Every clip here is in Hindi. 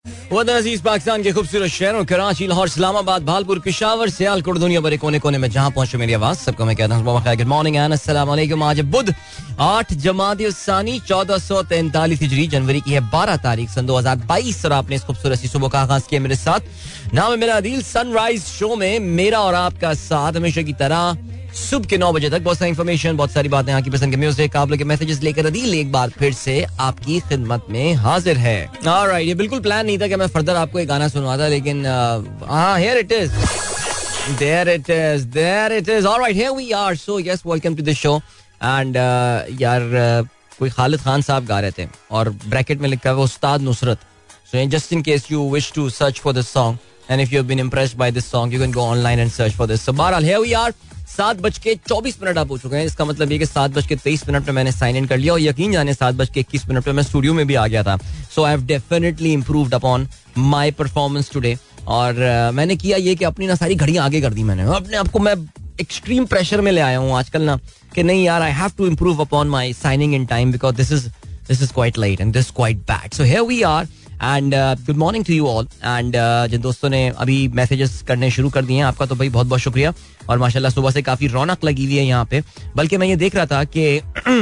वतन अजीज पाकिस्तान के खूबसूरत शहरों कराची, लाहौर, इस्लामाबाद, भालपुर, पिशावर, सियालकोट, दुनिया भर कोने कोने में जहां पहुंचे मेरी आवाज, सबको मैं कहता हूं गुड मॉर्निंग एंड अस्सलाम वालेकुम। आज बुध 8 जमाद-उस-सानी 1443 हिजरी, जनवरी की है 12 तारीख सन 2022 और आपने इस खूबसूरत सी सुबह का आगाज किया मेरे साथ। नाम है मेरा अदील। सनराइज शो में मेरा और आपका साथ हमेशा की तरह सुबह के 9 बजे तक। बहुत सारी इन्फॉर्मेशन, बहुत सारी बातें, आपकी पसंद के म्यूजिक, आप लोग के मैसेजेस लेकर अदील एक बार फिर से आपकी खिदमत में हाजिर है। ऑलराइट, ये बिल्कुल प्लान नहीं था कि मैं फर्दर आपको एक गाना सुनवाता, लेकिन हाँ, here it is, there it is, there it is. Alright, here we are. So yes, welcome to the show. And यार, कोई खालिद खान साहब गा रहे थे और ब्रैकेट में लिखा हुआ उस्ताद Nusrat. So just in case you wish to search for this song and if you have been impressed by this song, you can go online and search for this. So बहरहाल, हियर वी आर। 7:24 आप हो चुके हैं। इसका मतलब ये कि 7:23 पे मैंने साइन इन कर लिया और यकीन जाने 7:21 पे मैं स्टूडियो में भी आ गया था। So I have definitely improved upon my performance today. और मैंने किया ये कि अपनी ना सारी घड़ियां आगे कर दी। मैंने अपने आप को मैं एक्सट्रीम प्रेशर में ले आया हूँ आजकल ना, कि नहीं यार, I have to improve upon my signing in time because this is quite late and this quite bad. So here we are and good morning to you all. And जिन दोस्तों ने अभी मैसेजेस करने शुरू कर दिए हैं, आपका तो भाई बहुत बहुत शुक्रिया। और माशाल्लाह सुबह से काफी रौनक लगी हुई है यहाँ पे। बल्कि मैं ये देख रहा था कि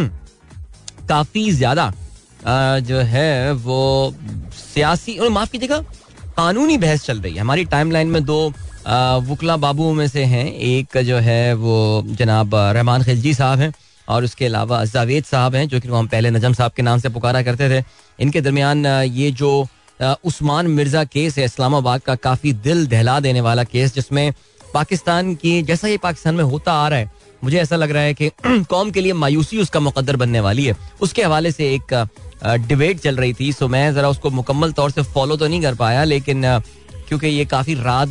काफी ज्यादा जो है वो सियासी और माफ कीजिएगा कानूनी बहस चल रही है हमारी टाइमलाइन में। दो वकला बाबुओं में से हैं, एक जो है वो जनाब रहमान खिलजी साहब हैं और उसके अलावा जावेद साहब हैं, जो कि हम पहले नजम साहब के नाम से पुकारा करते थे। इनके दरमियान ये जो उस्मान मिर्जा केस है इस्लामाबाद का, काफी दिल दहला देने वाला केस, जिसमें पाकिस्तान की, जैसा ये पाकिस्तान में होता आ रहा है, मुझे ऐसा लग रहा है कि कौम के लिए मायूसी उसका मुकद्दर बनने वाली है। उसके हवाले से एक डिबेट चल रही थी। सो मैं जरा उसको मुकम्मल तौर से फॉलो तो नहीं कर पाया, लेकिन क्योंकि ये काफी रात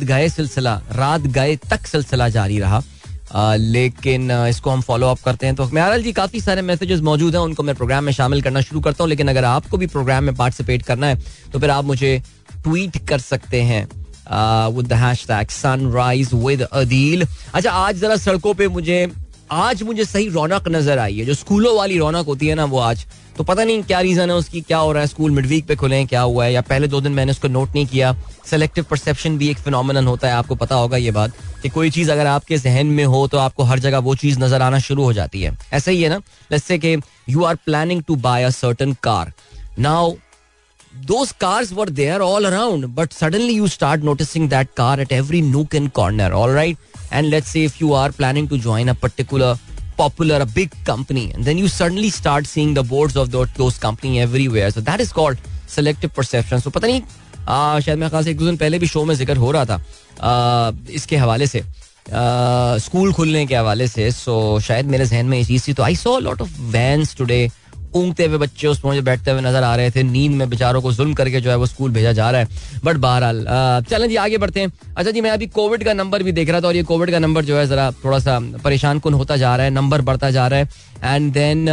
गए तक सिलसिला जारी रहा, लेकिन इसको हम फॉलो अप करते हैं। तो मेहराल जी, काफी सारे मैसेजेस मौजूद हैं, उनको मैं प्रोग्राम में शामिल करना शुरू करता हूँ। लेकिन अगर आपको भी प्रोग्राम में पार्टिसिपेट करना है तो फिर आप मुझे ट्वीट कर सकते हैं with the hashtag sunrise with Adil। अच्छा, आज जरा सड़कों पे मुझे सही रौनक नजर आई है, जो स्कूलों वाली रौनक होती है ना, वो आज तो पता नहीं क्या रीजन है उसकी, क्या हो रहा है, स्कूल मिडवीक पे खुले हैं, क्या हुआ है, या पहले 2 दिन मैंने उसको नोट नहीं किया। सेलेक्टिव परसेप्शन भी एक फिनोमेनन होता है, आपको पता होगा ये बात, कि कोई चीज अगर आपके जहन में हो तो आपको हर जगह वो चीज नजर आना शुरू हो जाती है। ऐसा ही है ना, लेट्स से कि you are planning to buy a certain car, now those cars were there all around, but suddenly you start noticing that car at every nook and corner, all right? And let's say if you are planning to join a particular popular, a big company, and then you suddenly start seeing the boards of those company everywhere. So that is called selective perception. So पता नहीं, शायद मेरे ख्याल से 1-2 दिन पहले भी शो में जिक्र हो रहा था इसके हवाले से, स्कूल खुलने के हवाले से। सो शायद मेरे जहन में ये चीज थी। तो I saw lot of vans today, ऊँगते हुए बच्चे उसमें मुझे बैठते हुए नजर आ रहे थे, नींद में बेचारों को जुल्म करके जो है वो स्कूल भेजा जा रहा है। बट बहरहाल चलें जी, आगे बढ़ते हैं। अच्छा जी, मैं अभी कोविड का नंबर भी देख रहा था और ये कोविड का नंबर जो है जरा थोड़ा सा परेशान कुन होता जा रहा है, नंबर बढ़ता जा रहा है। And then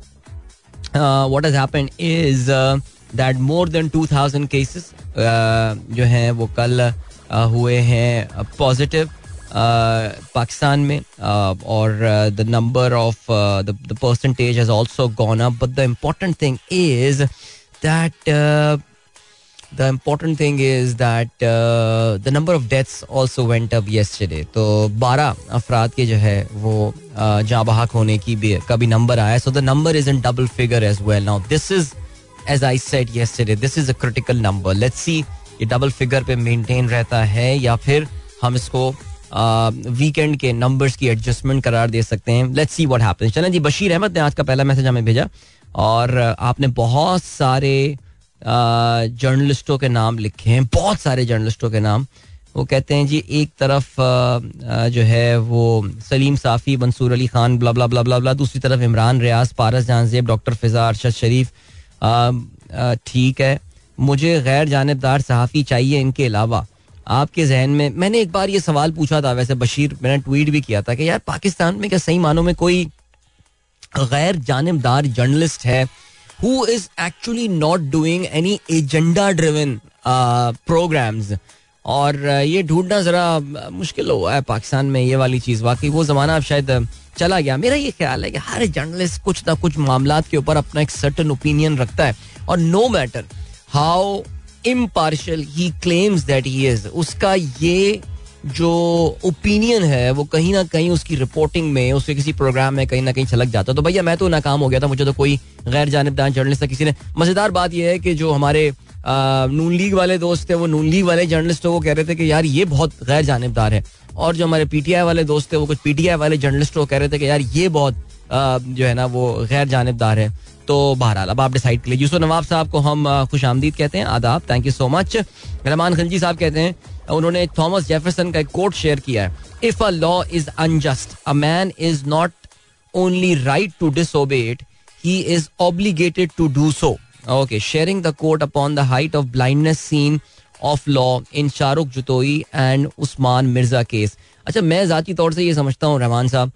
what has happened is that more than 2000 cases जो हैं वो कल हुए हैं पॉजिटिव पाकिस्तान में, और the number of the percentage has also gone up. But the important thing is that the number of deaths also went up yesterday. तो 12 अफराद के जो है वो जाँ बहक होने की भी कभी नंबर आया। So the number is in double figure as well. Now this is, as I said yesterday, this is a critical number. Let's see ये डबल फिगर पे मेंटेन रहता है या फिर हम इसको वीकेंड के नंबर्स की एडजस्टमेंट करार दे सकते हैं। Let's see what happens. चलें जी, बशीर अहमद ने आज का पहला मैसेज हमें भेजा और आपने बहुत सारे जर्नलिस्टों के नाम लिखे हैं, बहुत सारे जर्नलिस्टों के नाम। वो कहते हैं जी, एक तरफ जो है वो सलीम साफ़ी, मंसूर अली खान, ब्ला ब्ला ब्ला ब्ला ब्ला, दूसरी तरफ इमरान रियाज, पारस जानजेब, डॉक्टर फिजा, अरशद शरीफ। ठीक है, मुझे गैर जानिबदार सहाफ़ी चाहिए इनके अलावा। आपके जहन में, मैंने एक बार ये सवाल पूछा था, वैसे बशीर, मैंने ट्वीट भी किया था कि यार पाकिस्तान में क्या सही मानों में कोई गैर जानिबदार जर्नलिस्ट है who is actually not doing any agenda driven programs? और ये ढूंढना जरा मुश्किल हुआ है पाकिस्तान में ये वाली चीज। वाकई वो जमाना अब शायद चला गया। मेरा ये ख्याल है कि हर जर्नलिस्ट कुछ ना कुछ मामलात के ऊपर अपना एक सर्टेन ओपिनियन रखता है, और no matter how impartial he claims that he is, उसका ये जो ओपिनियन है वो कहीं ना कहीं उसकी रिपोर्टिंग में, उसके किसी प्रोग्राम में कहीं ना कहीं छलक जाता. तो भैया मैं तो नाकाम हो गया था, मुझे तो कोई गैर जानिबदार जर्नलिस्ट था किसी ने. मजेदार बात यह है कि जो हमारे नून लीग वाले दोस्त थे वो नून लीग वाले जर्नलिस्टों को कह रहे थे कि यार ये बहुत गैर जानिबदार है, और जो हमारे पीटीआई वाले दोस्त थे वो कुछ पीटीआई वाले जर्नलिस्टों को कह रहे थे कि यार ये बहुत जो है ना वो गैर जानिबदार है. तो बहरहाल अब आप डिसाइड कर लीजिए. यूसुफ नवाब साहब को हम खुश आमदीद कहते हैं, आदाब, thank you so much. Rahman Khalji sahab कहते हैं, उन्होंने थॉमस जेफरसन का एक कोट शेयर किया है. If a law is unjust, a man is not only right to disobey it, he is obligated to do so. Okay, sharing the quote upon the height of blindness scene of law in Shahrukh Jatoi and Usman Mirza case. अच्छा, मैं जाती तौर से ये समझता हूँ रहमान साहब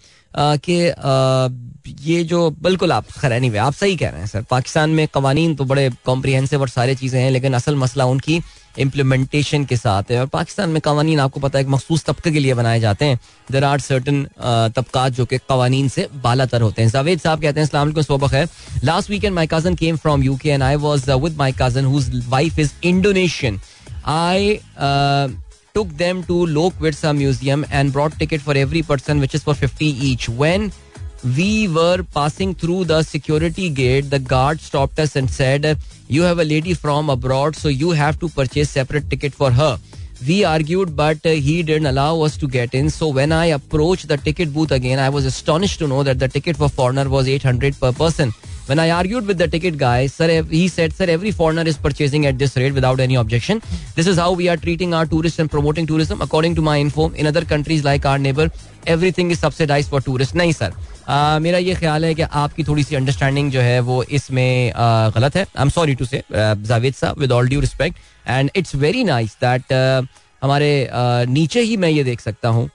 कि ये जो बिल्कुल आप खैर नहीं, आप सही कह रहे हैं सर. पाकिस्तान में कवानीन तो बड़े कॉम्प्रिहेंसिव और सारी चीज़ें हैं, लेकिन असल मसला उनकी इम्प्लीमेंटेशन के साथ है. और पाकिस्तान में कवानीन आपको पता है एक मखसूस तबके के लिए बनाए जाते हैं. देयर आर सर्टन तबकात जो कि कवानीन से बालातर होते हैं. जावेद साहब कहते हैं, अस्सलाम वालेकुम, सुबह खैर. Last weekend my cousin came from UK and I was with my cousin whose wife is Indonesian. I took them to Lokwitsa Museum and brought ticket for every person, which is for 50 each. When we were passing through the security gate, the guard stopped us and said, you have a lady from abroad, so you have to purchase separate ticket for her. We argued, but he didn't allow us to get in. So when I approached the ticket booth again, I was astonished to know that the ticket for foreigner was 800 per person. When I argued with the ticket guy, sir, he said, sir, every foreigner is purchasing at this rate without any objection. This is how we are treating our tourists and promoting tourism. According to my info, in other countries like our neighbor, everything is subsidized for tourists. नहीं सर, मेरा ये ख्याल है कि आपकी थोड़ी सी अंडरस्टैंडिंग जो है वो इसमें गलत है. आई एम सॉरी टू से Javed sahab, with all due respect, and it's very nice that हमारे नीचे ही मैं ये देख सकता हूँ.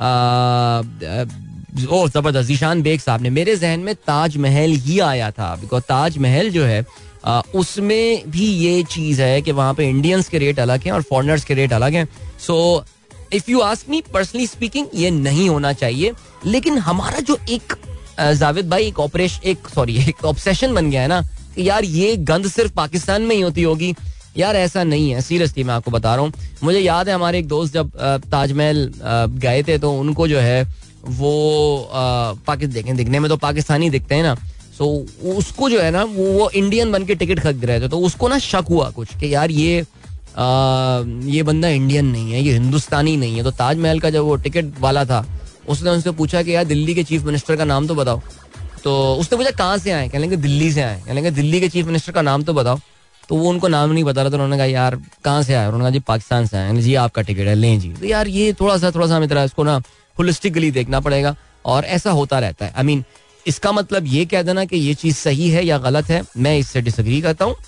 ओ जबरदस्त, जीशान बेग साहब ने, मेरे जहन में ताजमहल ही आया था, बिकॉज ताजमहल जो है उसमें भी ये चीज़ है कि वहाँ पे इंडियंस के रेट अलग हैं और फॉरेनर्स के रेट अलग हैं. So if you ask me personally speaking, ये नहीं होना चाहिए. लेकिन हमारा जो एक जावेद भाई एक ऑब्सेशन बन गया है ना कि यार ये गंद सिर्फ पाकिस्तान में ही होती होगी, यार ऐसा नहीं है. सीरियसली मैं आपको बता रहा हूँ. मुझे याद है हमारे एक दोस्त जब ताजमहल गए थे तो उनको जो है वो पाकिस्तान दिखने में तो पाकिस्तानी दिखते हैं ना, सो उसको जो है ना वो इंडियन बन के टिकट खरीद रहे थे. तो उसको ना शक हुआ कुछ कि यार ये बंदा इंडियन नहीं है, ये हिंदुस्तानी नहीं है. तो ताजमहल का जब वो टिकट वाला था उसने उनसे पूछा कि यार दिल्ली के चीफ मिनिस्टर का नाम तो बताओ. तो उसने पूछा कहाँ से आए, कहने लगे दिल्ली से आए. कहने लगे दिल्ली के चीफ मिनिस्टर का नाम तो बताओ. तो वो उनको नाम नहीं बता रहा. तो उन्होंने कहा यार कहाँ से आए, उन्होंने कहा जी पाकिस्तान से आए. जी आपका टिकट है, लें जी. तो यार ये थोड़ा सा हमें तरह इसको ना होलिस्टिकली देखना पड़ेगा, और ऐसा होता रहता है. आई मीन इसका मतलब ये कह देना कि ये चीज़ सही है या गलत है, मैं इससे डिसएग्री करता हूँ.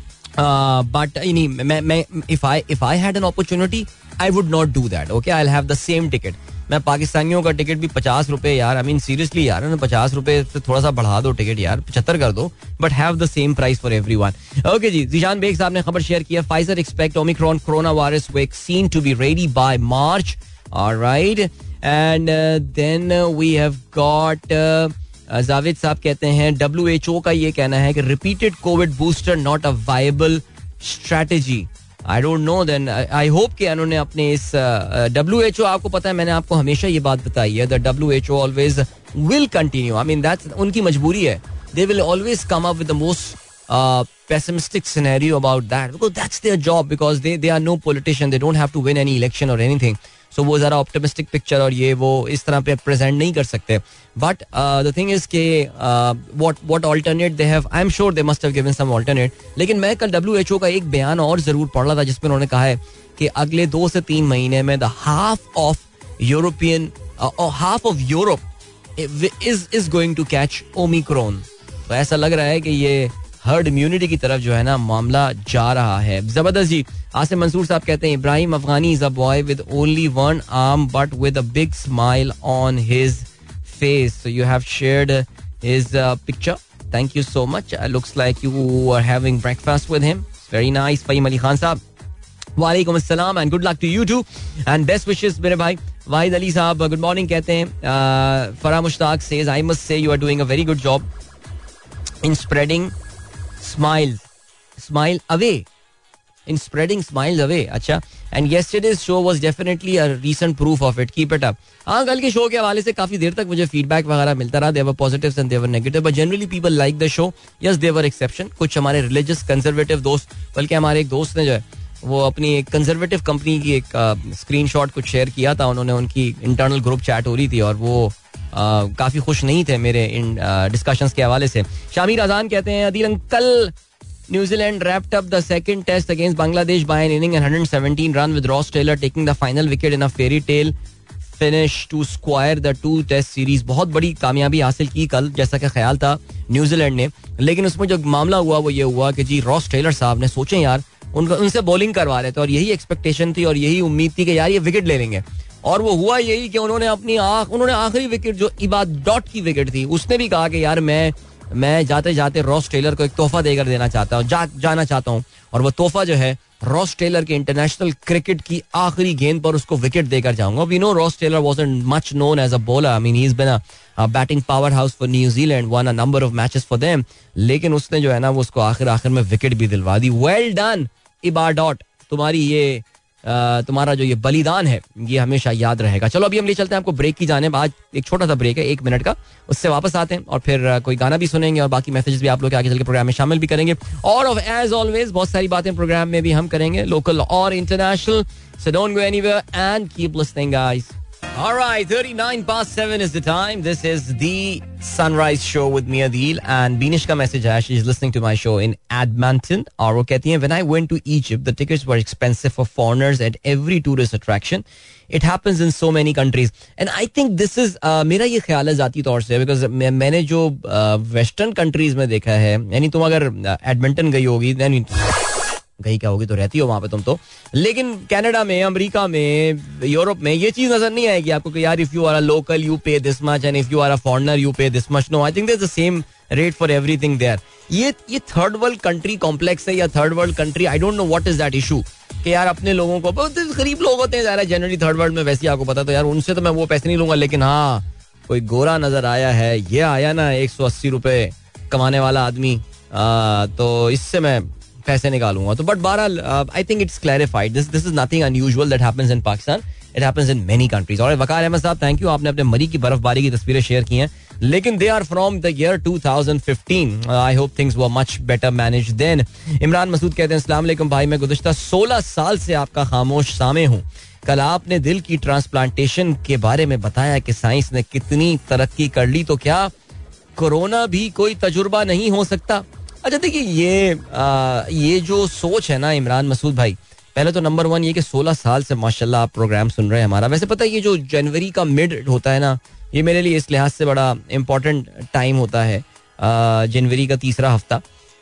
बट मैं if I had an opportunity I would not do that. Okay, I will have the same ticket. मैं पाकिस्तानियों का टिकट भी 50 रुपए यार, आई मीन सीरियसली यार, 50 रुपए से थोड़ा सा बढ़ा दो टिकट यार, 75 कर दो, but have the same price for everyone. Okay जी, जीशान बेग साहब ने खबर शेयर किया, Pfizer expect Omicron corona virus vaccine to be ready by March. Alright, and then we have got Javed sahab कहते हैं WHO का ये कहना है कि repeated covid booster not a viable strategy. I don't know, then I hope कि उन्होंने अपने इस WHO, आपको पता है मैंने आपको हमेशा ये बात बताई है, the WHO always will continue. I mean that's उनकी मजबूरी है. They will always come up with the most pessimistic scenario about that, because that's their job, because they are no politician, they don't have to win any election or anything. So वो जरा ऑप्टिमिस्टिक पिक्चर और ये वो इस तरह पे प्रेजेंट नहीं कर सकते. बट द थिंग इज के what alternate they have, I am sure they must have given some alternate. लेकिन मैं कल WHO का एक बयान और जरूर पढ़ रहा था जिसमें उन्होंने कहा है कि अगले 2 से 3 महीने में the half of Europe is going to catch Omicron. तो ऐसा लग रहा है कि ये हर्ड इम्यूनिटी की तरफ जो है ना मामला जा रहा है. जबरदस्त जी. आसिम मंसूर साहब कहते हैं Ibrahim Afghani is a boy with only one arm but with a big smile on his face. So you have shared his picture. Thank you so much. Looks like you are having breakfast with him. Very nice. Fahim Ali Khan sahab, वालेकुम अस्सलाम and good luck to you too and best wishes मेरे भाई. वाहिद अली साहब गुड मॉर्निंग कहते हैं. Farah Mushtaq says I must say you are doing a very good job in spreading smile away. in spreading smiles away. अच्छा, and yesterday's show was definitely a recent proof of it. Keep it up. हाँ, कल के शो के हवाले से काफी देर तक मुझे फीडबैक वगैरह मिलता रहा. There were positives and there were negative, but generally people like the show. Yes, there were exception. कुछ हमारे religious conservative दोस्त, बल्कि हमारे एक दोस्त ने जो है वो अपनी एक कंजर्वेटिव कंपनी की एक स्क्रीनशॉट कुछ शेयर किया था. उन्होंने, उनकी इंटरनल ग्रुप चैट हो रही थी और वो काफी खुश नहीं थे मेरे इन डिस्कशंस के हवाले से. शामिर अजान कहते हैं, Adeel uncle, New Zealand wrapped up the second test against Bangladesh by an inning and 117 run with Ross Taylor taking the final wicket in a fairy tale finish to square the two test series. बहुत बड़ी कामयाबी हासिल की कल, जैसा कि ख्याल था न्यूजीलैंड ने, लेकिन उसमें जो मामला हुआ वो ये हुआ कि जी रॉस टेलर साहब ने सोचें यार, उनसे बॉलिंग करवा रहे थे और यही एक्सपेक्टेशन थी और यही उम्मीद थी कि यार ये विकेट ले लेंगे, और वो हुआ यही कि उन्होंने उन्होंने आखिरी विकेट जो इबाद डॉट की विकेट थी, उसने भी कहा कि यार मैं जाते जाते रॉस टेलर को एक तोहफा देकर देना चाहता हूँ, जाना चाहता हूँ, और वो तोहफा जो है रॉस टेलर के इंटरनेशनल क्रिकेट की आखिरी गेंद पर उसको विकेट देकर जाऊंगा. We know Ross Taylor wasn't much known as a bowler. I mean he is been a batting power house for New Zealand, won a number of matches for them, लेकिन उसने जो है ना वो उसको आखिर में विकेट भी दिलवा दी. वेल डन इबाडॉट, तुम्हारा जो ये बलिदान है ये हमेशा याद रहेगा. चलो अभी हम ले चलते हैं आपको ब्रेक की जानिब. आज एक छोटा सा ब्रेक है 1 मिनट का, उससे वापस आते हैं और फिर कोई गाना भी सुनेंगे और बाकी मैसेजेस भी आप लोग आगे चल के प्रोग्राम में शामिल भी करेंगे. और एज ऑलवेज बहुत सारी बातें प्रोग्राम में भी हम करेंगे, लोकल और international. So don't go anywhere and keep listening guys. All right, 7:39 is the time. This is the Sunrise Show with me, Adil, and Beenish का message है. She is listening to my show in Edmonton. और वो कहती हैं, when I went to Egypt, the tickets were expensive for foreigners at every tourist attraction. It happens in so many countries, and I think this is मेरा ये ख्याल है ज़ाती तौर से, because मैंने जो वेस्टर्न कंट्रीज में देखा है, यानी तुम अगर एडमंटन गई होगी, गई क्या होगी तो रहती हो वहां पे तुम तो, लेकिन कनाडा में, अमेरिका में, यूरोप में ये चीज नजर नहीं आएगी आपको कि यार if you are a local you pay this much and if you are a foreigner you pay this much. No, I think there is the same rate for everything there. ये थर्ड वर्ल्ड कंट्री कॉम्प्लेक्स है या third world country, I don't know what is that issue कि यार अपने लोगों को, बहुत गरीब लोग होते हैं जनरली थर्ड वर्ल्ड में, वैसे आपको पता, तो यार उनसे तो मैं वो पैसे नहीं लूंगा, लेकिन हाँ कोई गोरा नजर आया है, ये आया ना 180 रुपए कमाने वाला आदमी, तो इससे मैं पैसे निकालूंगा. तो बट बहरहाल I think it's clarified, this is nothing unusual that happens in Pakistan, it happens in many countries. और वकार अहमद साहब, थैंक यू, आपने अपने मरी की बर्फबारी की तस्वीरें शेयर की हैं, लेकिन they are from the year 2015. I hope things were much better managed then. Imran Masood कहते हैं, अस्सलाम वालेकुम भाई, मैं गुज़श्ता 16 साल से आपका खामोश सामे हूँ. कल आपने दिल की ट्रांसप्लांटेशन के बारे में बताया कि साइंस ने कितनी तरक्की कर ली, तो क्या कोरोना भी कोई तजुर्बा नहीं हो सकता? अच्छा देखिए, ये जो सोच है ना इमरान मसूद भाई, पहले तो नंबर 1 ये कि 16 साल से माशाल्लाह आप प्रोग्राम सुन रहे हैं हमारा. वैसे पता है ये जो जनवरी का मिड होता है ना, ये मेरे लिए इस लिहाज से बड़ा इम्पोर्टेंट टाइम होता है, जनवरी का तीसरा हफ्ता,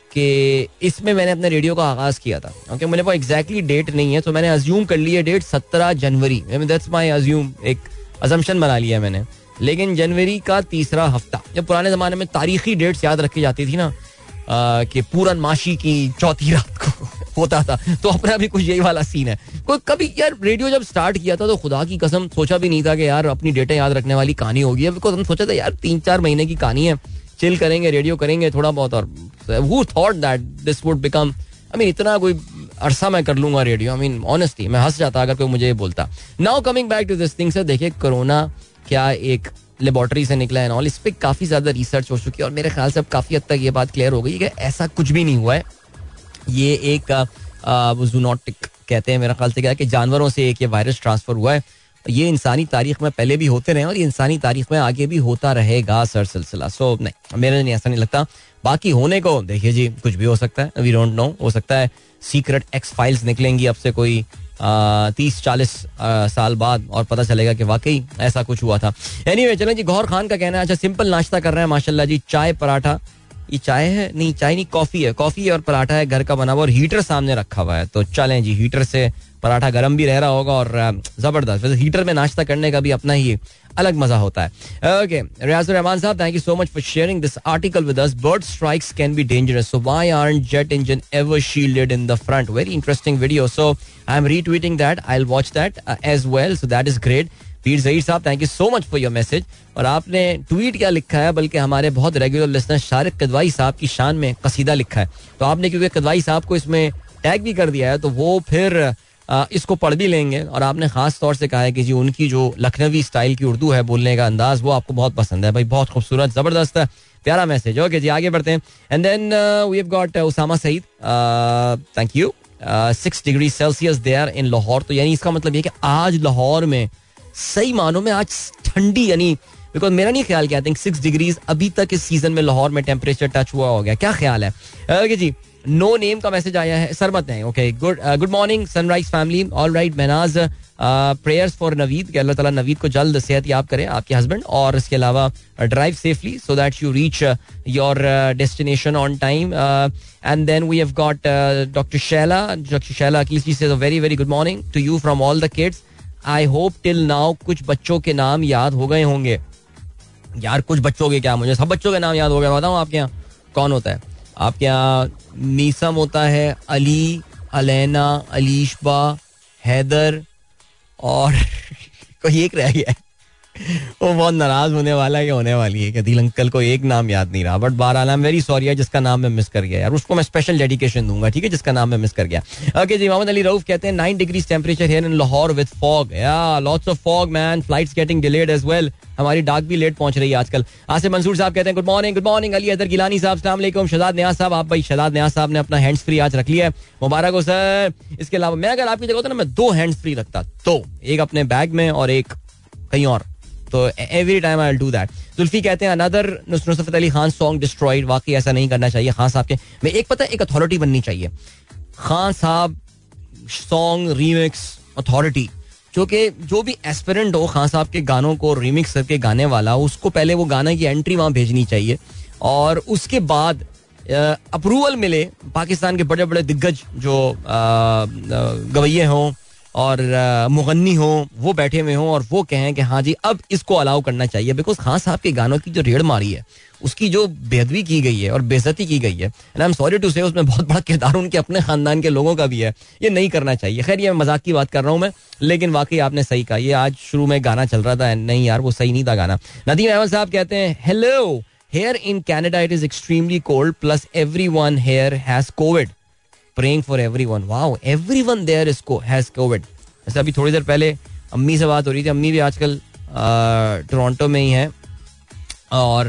कि इसमें मैंने अपने रेडियो का आगाज़ किया था. ओके, मेरे पास एग्जैक्टली डेट नहीं है, तो मैंने अज्यूम कर ली है डेट 17 जनवरी. दैट्स माई अज्यूम, एक अजम्पशन बना लिया है मैंने. लेकिन जनवरी का तीसरा हफ्ता, जब पुराने ज़माने में तारीखी डेट्स याद रखी जाती थी ना, कि पूरन माशी की चौथी रात को होता था, तो अपना भी कुछ यही वाला सीन है. कोई कभी यार रेडियो जब स्टार्ट किया था तो खुदा की कसम सोचा भी नहीं था कि यार अपनी डेटें याद रखने वाली कहानी होगी. बिकॉज हम सोचा था यार 3-4 महीने की कहानी है, चिल करेंगे, रेडियो करेंगे थोड़ा बहुत, और who thought that this would become, I mean इतना कोई अरसा मैं कर लूंगा रेडियो. आई मीन ऑनेस्टली मैं हंस जाता अगर कोई मुझे ये बोलता. Now coming back to this thing sir, देखिए कोरोना क्या एक लेबोरेटरी से निकला है और इस पर काफ़ी ज़्यादा रिसर्च हो चुकी है, और मेरे ख्याल से अब काफ़ी हद तक ये बात क्लियर हो गई कि ऐसा कुछ भी नहीं हुआ है. ये एक जूनोटिक कहते हैं मेरे ख्याल से, क्या है कि जानवरों से एक ये वायरस ट्रांसफ़र हुआ है. ये इंसानी तारीख में पहले भी होते रहे और ये इंसानी तारीख में आगे भी होता रहेगा सर सिलसिला. सो नहीं, मेरे नहीं, ऐसा नहीं लगता. बाकी होने को देखिए जी, कुछ भी हो सकता है, वी डोंट नो. हो सकता है सीक्रेट एक्स फाइल्स निकलेंगी अब से कोई 30-40 साल बाद और पता चलेगा कि वाकई ऐसा कुछ हुआ था. एनीवे चलें जी, गौहर खान का कहना है, अच्छा सिंपल नाश्ता कर रहे हैं माशाल्लाह जी, चाय पराठा, ये चाय है नहीं, चाय नहीं कॉफी है, कॉफी और पराठा है घर का बना हुआ और हीटर सामने रखा हुआ है. तो चलें जी, हीटर से पराठा गर्म भी रह रहा होगा और जबरदस्त. वैसे हीटर में नाश्ता करने का भी अपना ही अलग मजा होता है. Okay, Riazur Rahman sahab, thank you so much for sharing this article with us. Bird strikes can be dangerous, so why aren't jet engine ever shielded in the front? Very interesting video, so I am retweeting that, I will watch that as well, so that is great. Pir Zaheer sahab, thank you so much for your message. और आपने ट्वीट क्या लिखा है, बल्कि हमारे बहुत रेगुलर लिसनर शारिक कदवाई साहब की शान में कसीदा लिखा है. तो आपने क्योंकि कदवाई साहब को इसमें टैग भी कर दिया है तो वो फिर इसको पढ़ भी लेंगे. और आपने खास तौर से कहा है कि जी उनकी जो लखनवी स्टाइल की उर्दू है बोलने का अंदाज वो आपको बहुत पसंद है भाई. बहुत खूबसूरत, जबरदस्त है, प्यारा मैसेज. ओके जी, आगे बढ़ते हैं. And then we have got Usama Saeed, thank you. 6 degree Celsius there in Lahore. तो यानी इसका मतलब ये कि आज लाहौर में सही मानों में आज ठंडी, यानी बिकॉज मेरा नहीं ख्याल कि आई थिंक 6 डिग्रीज अभी तक इस सीजन में लाहौर में टेम्परेचर टच हुआ हो गया. क्या ख्याल है? ओके जी, नो नेम का मैसेज आया है, सरमत है. Okay, good morning sunrise family. All right Mahnaz, prayers for Naveed कि अल्लाह ताला नवीद को जल्द सेहत याब करे, आपके हस्बैंड, और इसके अलावा drive safely so that you reach your destination on time. And then we have got doctor Shaila Aqeel ji से very very good morning to you from all the kids. I hope till now कुछ बच्चों के नाम याद हो गए होंगे. यार कुछ बच्चों के क्या, मुझे सब बच्चों के नाम याद हो गए. बताऊँ आपके यहाँ कौन होता है? आपके यहाँ मीसम होता है, अली, अलैना, अलीशबा, हैदर, और कोई एक रह गया है. वो बहुत नाराज होने वाला है कि होने वाली है कि दिल अंकल को एक नाम याद नहीं रहा. बट बहरहाल आई एम वेरी सॉरी है जिसका नाम मैं मिस कर गया यार, उसको मैं स्पेशल डेडिकेशन दूंगा, ठीक है, जिसका नाम मैं मिस कर गया. ओके जी, मोहम्मद अली रऊफ कहते हैं 9 degree temperature here in Lahore with fog. Yeah lots of fog man, flights getting delayed as well. हमारी डाक भी लेट पहुंच रही है आजकल. आसिफ मंसूर साहब कहते हैं गुड मॉर्निंग. अली अदर गिलानी साहब अस्सलाम वालेकुम. शहजाद न्याज साहब, आप भाई शहजाद न्याज साहब ने अपना हैंड्स फ्री आज रख लिया है, मुबारक हो सर. इसके अलावा मैं अगर आपकी जगह होता ना, मैं 2 हैंड्स फ्री रखता, तो एक अपने बैग में और एक कहीं और. तो every time I will do that. Zulfi कहते हैं another Nusrat Ali Khan song destroyed. वाकई ऐसा नहीं करना चाहिए खान साहब के. मैं एक पता है, एक अथॉरिटी बननी चाहिए, खान साहब सॉन्ग रीमिक्स अथॉरिटी, जो भी एस्पिरेंट हो खान साहब के गानों को रीमिक्स करके गाने वाला, उसको पहले वो गाना की एंट्री वहां भेजनी चाहिए और उसके बाद अप्रूवल मिले. पाकिस्तान के बड़े बड़े दिग्गज जो गवैये हों और मुगन्नी हो, वो बैठे हुए हों और वो कहें कि हाँ जी अब इसको अलाउ करना चाहिए. बिकॉज खान साहब के गानों की जो रेड़ मारी है, उसकी जो बेअदबी की गई है और बेइज्जती की गई है, and I am sorry to say, उसमें बहुत बड़ा किरदार उनके अपने खानदान के लोगों का भी है. ये नहीं करना चाहिए. खैर ये मजाक की बात कर रहा हूँ मैं, लेकिन वाकई आपने सही कहा. ये आज शुरू में गाना चल रहा था, नहीं यार वो सही नहीं था गाना. नदीम अहमद साहब कहते हैं hello, here in Canada it is extremely cold plus everyone here has COVID. Praying for everyone. Wow, everyone there has COVID. ऐसे अभी थोड़ी देर पहले अम्मी से बात हो रही थी. अम्मी भी आजकल टोरंटो में ही है और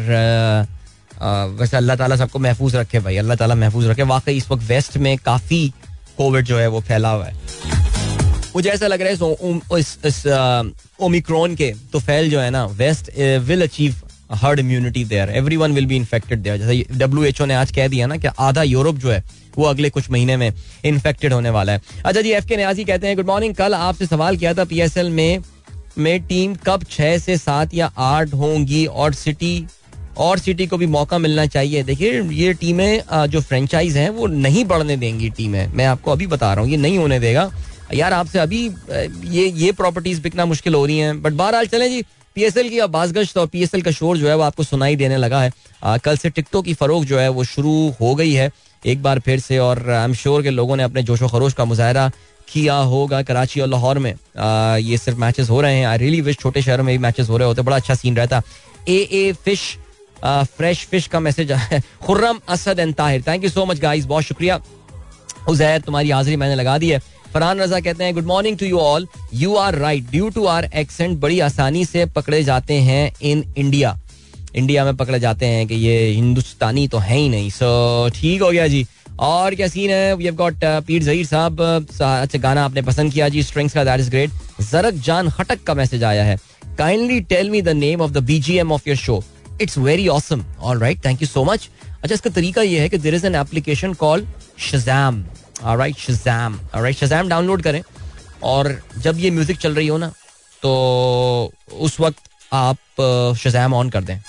वैसे अल्लाह ताला सबको महफूज रखे भाई, अल्लाह ताला महफूज रखे. वाकई इस वक्त वेस्ट में काफ़ी कोविड जो है वो फैला हुआ है. मुझे ऐसा लग रहा है इस ओमिक्रॉन के तो फैल जो है ना, west will achieve herd immunity there, everyone will be infected there. जैसे WHO ने आज कह दिया ना कि आधा यूरोप जो है वो अगले कुछ महीने में इन्फेक्टेड होने वाला है. अच्छा जी, FK न्याजी कहते हैं गुड मॉर्निंग. कल आपसे सवाल किया था PSL में टीम कब 6 से 7 या 8 होंगी और सिटी को भी मौका मिलना चाहिए. देखिए ये टीमें जो फ्रेंचाइज हैं वो नहीं बढ़ने देंगी टीमें, मैं आपको अभी बता रहा हूँ, ये नहीं होने देगा यार. आपसे अभी ये प्रॉपर्टीज बिकना मुश्किल हो रही हैं. बट बहरहाल चलें जी, PSL की बाज़गश्त और PSL का शोर जो है वो आपको सुनाई देने लगा है. कल से टिकटों की फरोख जो है वो शुरू हो गई है एक बार फिर से, और आई एम श्योर के लोगों ने अपने जोशो खरोश का मुजाहरा किया होगा. कराची और लाहौर में ये सिर्फ मैचेस हो रहे हैं. आई रियली विश छोटे शहरों में भी मैचेस हो रहे होते, बड़ा अच्छा सीन रहता. AA फिश फ्रेश फिश का मैसेज है. Khurram Asad and Tahir, thank you so much guys, बहुत शुक्रिया. उज़ैर तुम्हारी हाजिरी मैंने लगा दी है. फरहान रजा कहते हैं good morning to you all. You are right, due to our accent बड़ी आसानी से पकड़े जाते हैं इन इंडिया में पकड़े जाते हैं कि ये हिंदुस्तानी तो है ही नहीं. सो ठीक हो गया जी. और क्या सीन है? वी हैव गॉट पीर ज़हीर साहब. अच्छा गाना आपने पसंद किया जी, स्ट्रिंग्स का, that is great. Zarak Jan Khattak का मैसेज आया है. Kindly tell me the name of the BGM of your show. It's very awesome. Alright, thank you so much. अच्छा इसका तरीका ये है कि there is an application called Shazam. Alright, Shazam. Alright, Shazam download करें और जब ये म्यूजिक चल रही हो ना तो उस वक्त आप शज़ाम ऑन कर दें,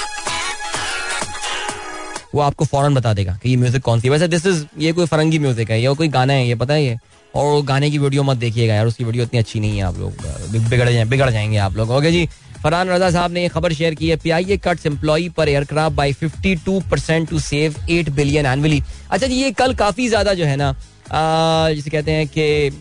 वो आपको फौरन बता देगा कि ये म्यूजिक कौन सी. वैसे ये कोई फरंगी म्यूजिक है, ये कोई गाना है, ये पता है ये. और गाने की वीडियो मत देखिएगा यार, उसकी वीडियो इतनी अच्छी नहीं है, आप लोग बिगड़ जाएंगे आप लोग. ओके जी, फरहान रजा साहब ने ये खबर शेयर की है. PIA cuts employee per aircraft by 52% to save 8 billion annually. अच्छा जी, ये कल काफी ज्यादा जो है ना जिसे कहते हैं कि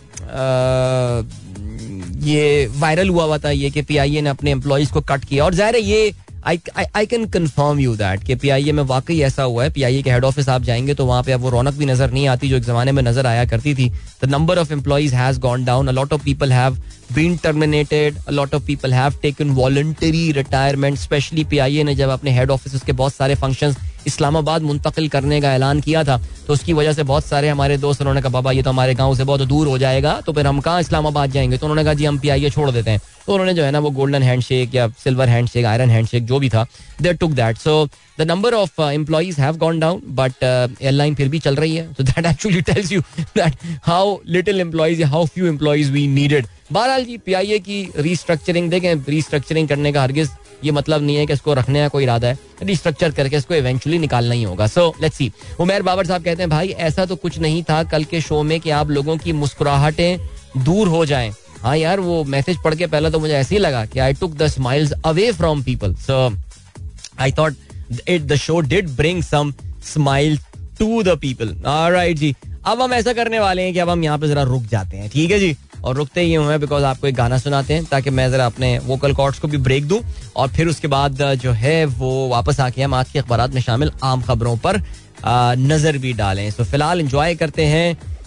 ये वायरल हुआ था ये कि PIA ने अपने एम्प्लॉइज को कट किया. और जाहिर है ये I can confirm you that कि पीआईए में वाकई ऐसा हुआ है. पीआईए के हेड ऑफिस आप जाएंगे तो वहां पे अब वो रौनक भी नजर नहीं आती जो एक जमाने में नजर आया करती थी. The number of employees has gone down. A lot of people have been terminated. A lot of people have taken voluntary retirement. Specially PIA ने जब अपने हेड ऑफिस के बहुत सारे फंक्शंस इस्लामाबाद मुंतकिल करने का ऐलान किया था तो उसकी वजह से बहुत सारे हमारे दोस्त उन्होंने कहा बाबा ये तो हमारे गांव से बहुत दूर हो जाएगा तो फिर हम कहाँ इस्लामाबाद जाएंगे. तो उन्होंने कहा जी हम पीआईए छोड़ देते हैं. तो उन्होंने जो है ना वो गोल्डन हैंडशेक या सिल्वर हैंडशेक आयरन हैंडशेक जो भी था they took that. So the number of employees have gone down but airline फिर भी चल रही है. So that actually tells you that how little employees, how few employees we needed. बहरहाल जी पीआईए की रीस्ट्रक्चरिंग देखें, रीस्ट्रक्चरिंग करने का हरगिज ये मतलब नहीं है कि इसको रखने का कोई इरादा है. रिस्ट्रक्चर करके इसको इवेंचुअली निकालना ही होगा. So let's see. Umar Babar sahab कहते हैं भाई ऐसा तो कुछ नहीं था कल के शो में कि आप लोगों की मुस्कुराहटें दूर हो जाएं. हाँ यार वो मैसेज पढ़ के पहले तो मुझे ऐसे ही लगा कि I took the smiles away from people. So I thought it the show did bring some smile to the people. Alright जी, अब हम ऐसा करने वाले हैं कि अब हम यहाँ पे जरा रुक जाते हैं. ठीक है जी, और रुकते ही हुए बिकॉज आपको एक गाना सुनाते हैं ताकि मैं जरा अपने वोकल कॉर्ड्स को भी ब्रेक दूं और फिर उसके बाद जो है वो वापस आके हम आज के अखबारात में शामिल आम खबरों पर नजर भी डालें. सो फिलहाल एंजॉय करते हैं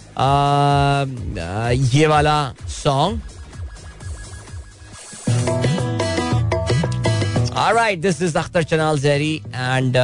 ये वाला song. Alright, this is Akhtar Chanal Zehri and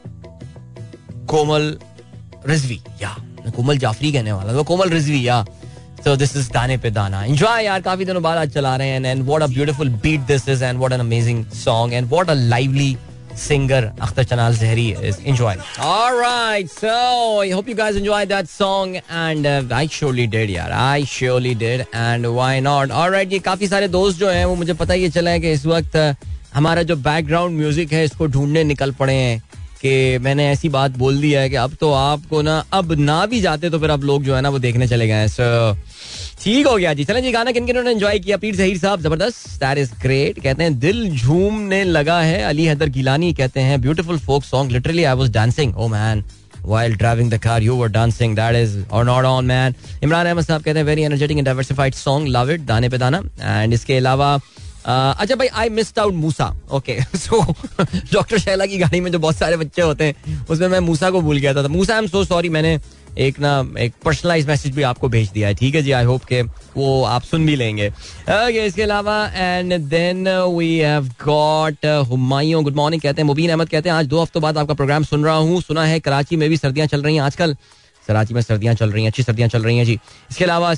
Komal Rizvi. या कोमल जाफरी कहने वाला तो कोमल रिजवी. या So this is दाने पे दाना. Enjoy यार, काफी दिनों बाद आज चला रहे हैं and what a beautiful beat this is and what an amazing song and what a lively singer Akhtar Chanal Zehri is. Enjoy. All right, so I hope you guys enjoyed that song and I surely did यार, I surely did and why not. All right, ये काफी सारे दोस्त जो हैं वो मुझे पता ये चला है कि इस वक्त हमारा जो बैकग्राउंड म्यूजिक है इसको ढूंढने निकल पड़े हैं कि मैंने ऐसी बात बोल दी है कि अब तो आपको ना अब ना भी जाते तो फिर अब लोग जो है ना वो देखने चले गए हैं. सो ठीक हो गया जी. चलें जी, गाना किन किन ने एंजॉय किया. पीर ज़हीर साहब जबरदस्त, दैट इज ग्रेट. कहते हैं दिल झूमने लगा है. अली हैदर गिलानी कहते हैं beautiful folk song, literally I was dancing. Oh man, while driving the car you were dancing, that is or not on man. Imran Ahmed sahab कहते हैं very energetic and diversified song, love it, दाने पे दाना. एंड इसके अलावा अच्छा भाई, I missed out Musa. Okay, so doctor Shaila की गाड़ी में जो बहुत सारे बच्चे होते हैं उसमें मैं मूसा को भूल गया था. Musa, I am so sorry. मैंने एक पर्सनलाइज मैसेज भी आपको भेज दिया है. ठीक है जी, आई होप के वो आप सुन भी लेंगे. ओके, इसके अलावा and then we have got Humayun. Good morning कहते हैं. मुबीन अहमद कहते हैं आज 2 हफ्तों बाद आपका प्रोग्राम सुन रहा हूँ. सुना है कराची में भी सर्दियां चल रही हैं आजकल. कराची में सर्दियां चल रही हैं, अच्छी सर्दियां चल रही हैं जी. इसके अलावा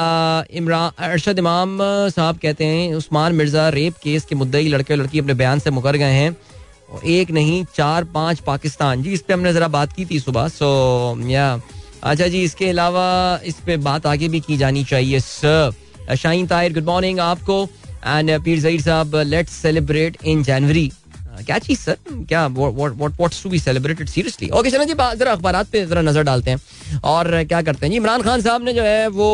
अरशद इमाम साहब कहते हैं उस्मान मिर्जा रेप केस के मुद्दई लड़के लड़की अपने बयान से मुकर गए हैं. एक नहीं 4-5 पाकिस्तान. जी इस पे हमने जरा बात की थी सुबह. सो या अच्छा जी, इसके अलावा इस पे बात आगे भी की जानी चाहिए. Sir Shaheen Tahir good morning आपको. एंड पीर ज़हीर साहब लेट्स सेलिब्रेट इन जनवरी. क्या चीज सर, क्या what's to be celebrated seriously. Okay चलें जी, जरा अखबारात पे जरा नजर डालते हैं और क्या करते हैं जी. इमरान खान साहब ने जो है वो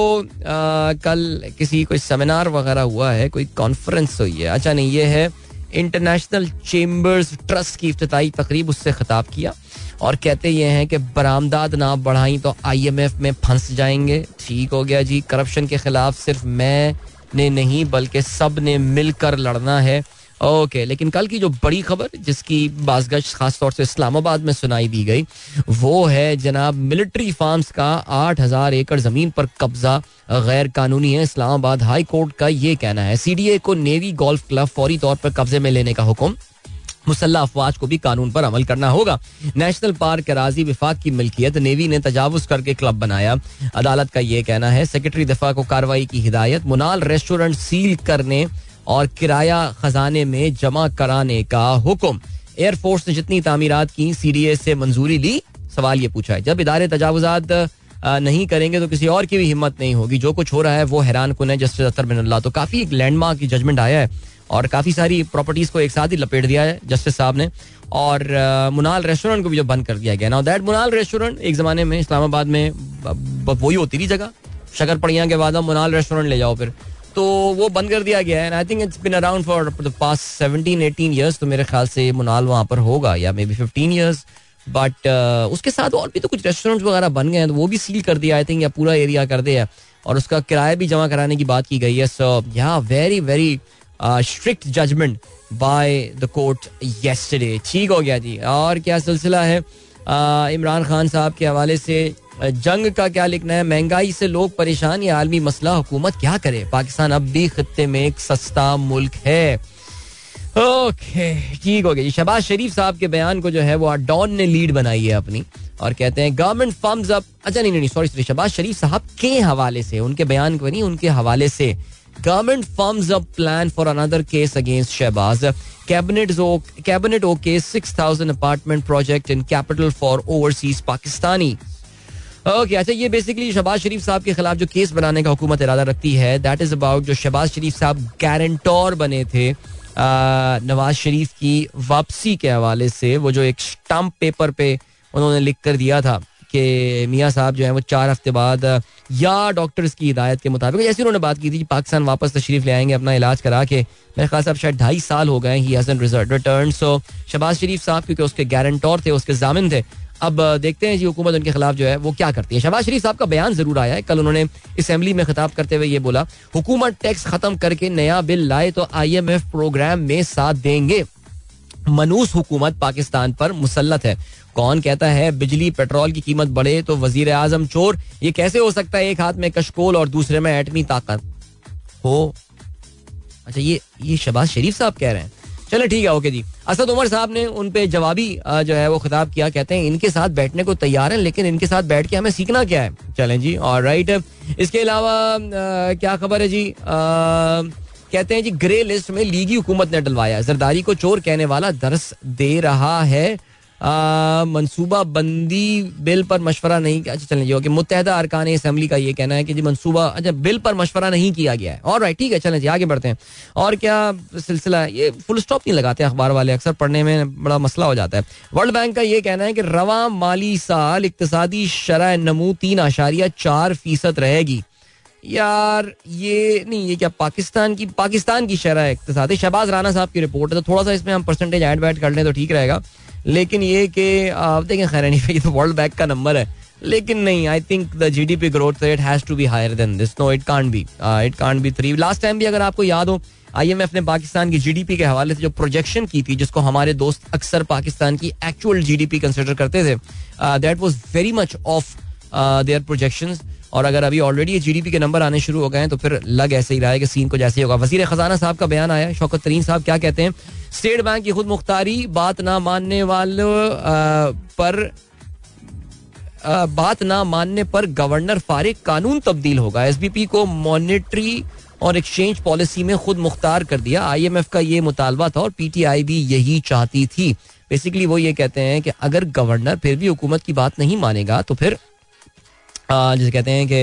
कल किसी कोई सेमिनार वगैरह हुआ है, कोई कॉन्फ्रेंस हुई है. अच्छा नहीं, ये है इंटरनेशनल चेम्बर्स ट्रस्ट की इफ्तिताई तकरीब, उससे खिताब किया और कहते ये हैं कि बरामदाद ना बढ़ाई तो IMF में फंस जाएंगे. ठीक हो गया जी. करप्शन के खिलाफ सिर्फ मैंने नहीं बल्कि सब ने मिलकर लड़ना है. ओके, लेकिन कल की जो बड़ी खबर जिसकी बाज़गश्त खास तौर से इस्लामाबाद में सुनाई दी गई वो है जनाब मिलिट्री फार्म्स का 8,000 एकड़ जमीन पर कब्जा गैर कानूनी है. इस्लामाबाद हाई कोर्ट का ये कहना है. CDA को नेवी गोल्फ क्लब फौरी तौर पर कब्जे में लेने का हुक्म. मुसल्लह अफवाज को भी कानून पर अमल करना होगा. नेशनल पार्क अराजी विफाक की मिल्कियत, नेवी ने तजावुज करके क्लब बनाया. अदालत का ये कहना है. सेक्रेटरी दफा को कार्रवाई की हिदायत. मुनाल रेस्टोरेंट सील करने और किराया खजाने में जमा कराने का हुक्म. एयरफोर्स ने जितनी तामीरात की CDA से मंजूरी ली. सवाल ये पूछा है जब इदारे तजावुजात नहीं करेंगे तो किसी और की भी हिम्मत नहीं होगी. जो कुछ हो रहा है वो हैरान कुन है. जस्टिस अख्तर बिन तो काफी एक लैंडमार्क की जजमेंट आया है और काफी सारी प्रॉपर्टीज को एक साथ ही लपेट दिया है जस्टिस साहब ने. और मुनाल रेस्टोरेंट को भी जो बंद कर दिया गया. नाउ दैट मुनाल रेस्टोरेंट एक जमाने में इस्लामाबाद में वही होती थी जगह, शकर पड़ियाँ के बाद मुनाल रेस्टोरेंट ले जाओ फिर, तो वो बंद कर दिया गया है. I think it's been around for the past 17-18 years. तो मेरे ख्याल से मुनाल वहाँ पर होगा या मे बी 15 ईयर्स. बट उसके साथ और भी तो कुछ रेस्टोरेंट्स वगैरह बन गए हैं तो वो भी सील कर दिया आई थिंक, या पूरा एरिया कर दिया और उसका किराया भी जमा कराने की बात की गई है. सो या very very strict judgement by the court yesterday. ठीक हो गया जी. और क्या सिलसिला है इमरान खान साहब के हवाले से? जंग का क्या लिखना है? महंगाई से लोग परेशान, ये आलमी मसला, हुकूमत क्या करे? पाकिस्तान अब भी खित्ते में एक सस्ता मुल्क है. ओके ठीक हो गया जी. शहबाज शरीफ साहब के बयान को जो है वो डॉन ने लीड बनाई है अपनी और कहते हैं गवर्नमेंट फर्म्स अप. अच्छा नहीं सॉरी, शहबाज शरीफ साहब के हवाले से, उनके बयान को नहीं, उनके हवाले से. Government firms up plan for another case against Shahbaz. Cabinet okay 6,000 apartment project in capital for overseas Pakistani. Okay अच्छा, ये बेसिकली शहबाज शरीफ साहब के खिलाफ जो केस बनाने का हुकूमत इरादा रखती है, दैट इज अबाउट जो शहबाज शरीफ साहब गारंटर बने थे नवाज शरीफ की वापसी के हवाले से. वो जो एक स्टंप पेपर पे उन्होंने लिख कर दिया था कि मियाँ साहब जो है वो 4 हफ्ते बाद या डॉक्टर्स की हिदायत के मुताबिक, जैसे उन्होंने बात की थी पाकिस्तान वापस तशरीफ ले आएंगे अपना इलाज करा के. मेरे ख्याल से अब शायद 2.5 साल हो गए ही hasn't return. So Shahbaz Sharif sahab क्योंकि उसके गारंटर थे, उसके जामिन थे. अब देखते हैं जी हुकूमत उनके खिलाफ जो है वो क्या करती है. शहबाज शरीफ साहब का बयान जरूर आया है. कल उन्होंने असेंबली में खिताब करते हुए ये बोला, हुकूमत टैक्स खत्म करके नया बिल लाए तो IMF प्रोग्राम में साथ देंगे. मनूस हुकूमत पाकिस्तान पर मुसल्लत है. कौन कहता है बिजली पेट्रोल की कीमत बढ़े तो वजीर आजम चोर? ये कैसे हो सकता है एक हाथ में कशकोल और दूसरे में एटमी ताकत हो? अच्छा ये शहबाज शरीफ साहब कह रहे हैं. चलो ठीक है, ओके जी. असद उमर साहब ने उन पे जवाबी जो है वो खिताब किया. कहते हैं इनके साथ बैठने को तैयार हैं, लेकिन इनके साथ बैठ के हमें सीखना क्या है. चलें जी, ऑलराइट. इसके अलावा क्या खबर है जी? कहते हैं जी ग्रे लिस्ट में लीगी हुकूमत ने डलवाया. जरदारी को चोर कहने वाला दर्स दे रहा है. मनसूबा बंदी बिल पर मशवरा नहीं. अच्छा चलें जी, ओके. मुत्तहदा अरकान असेंबली का ये कहना है कि जी मनसूबा, अच्छा बिल पर मशवरा नहीं किया गया है. ऑलराइट ठीक है, चलें जी आगे बढ़ते हैं. और क्या सिलसिला है? ये फुल स्टॉप नहीं लगाते अखबार वाले, अक्सर पढ़ने में बड़ा मसला हो जाता है. वर्ल्ड बैंक का ये कहना है कि रवा माली साल इक्तिसादी शरह नमू 3.4% रहेगी. यार ये नहीं, ये क्या पाकिस्तान की शरह इक्तिसादी? शहबाज राना साहब की रिपोर्ट है, तो थोड़ा सा इसमें हम परसेंटेज ऐड वैड कर लें तो ठीक रहेगा. लेकिन ये कि आप देखें, खैर नहीं, ये तो वर्ल्ड बैंक का नंबर है, लेकिन नहीं, I think the GDP growth rate has to be higher than this. No, it can't be 3. Last time भी अगर आपको याद हो, IMF ने पाकिस्तान की GDP के हवाले से जो प्रोजेक्शन की थी, जिसको हमारे दोस्त अक्सर पाकिस्तान की एक्चुअल GDP कंसिडर करते थे, that was very much of their projections. और अगर अभी ऑलरेडी GDP के नंबर आने शुरू हो गए हैं तो फिर लग ऐसे ही रहा है कि सीन को जैसे ही होगा. वजीर खजाना साहब का बयान आया है. शौकत तरीन साहब क्या कहते हैं? स्टेट बैंक की खुद मुख्तारी बात ना मानने पर गवर्नर फारिग, कानून तब्दील होगा. SBP को मॉनेटरी और एक्सचेंज पॉलिसी में खुद मुख्तार कर दिया. IMF का ये मुतालबा था और PTI भी यही चाहती थी. बेसिकली वो ये कहते हैं कि अगर गवर्नर फिर भी हुकूमत की बात नहीं मानेगा तो फिर जैसे कहते हैं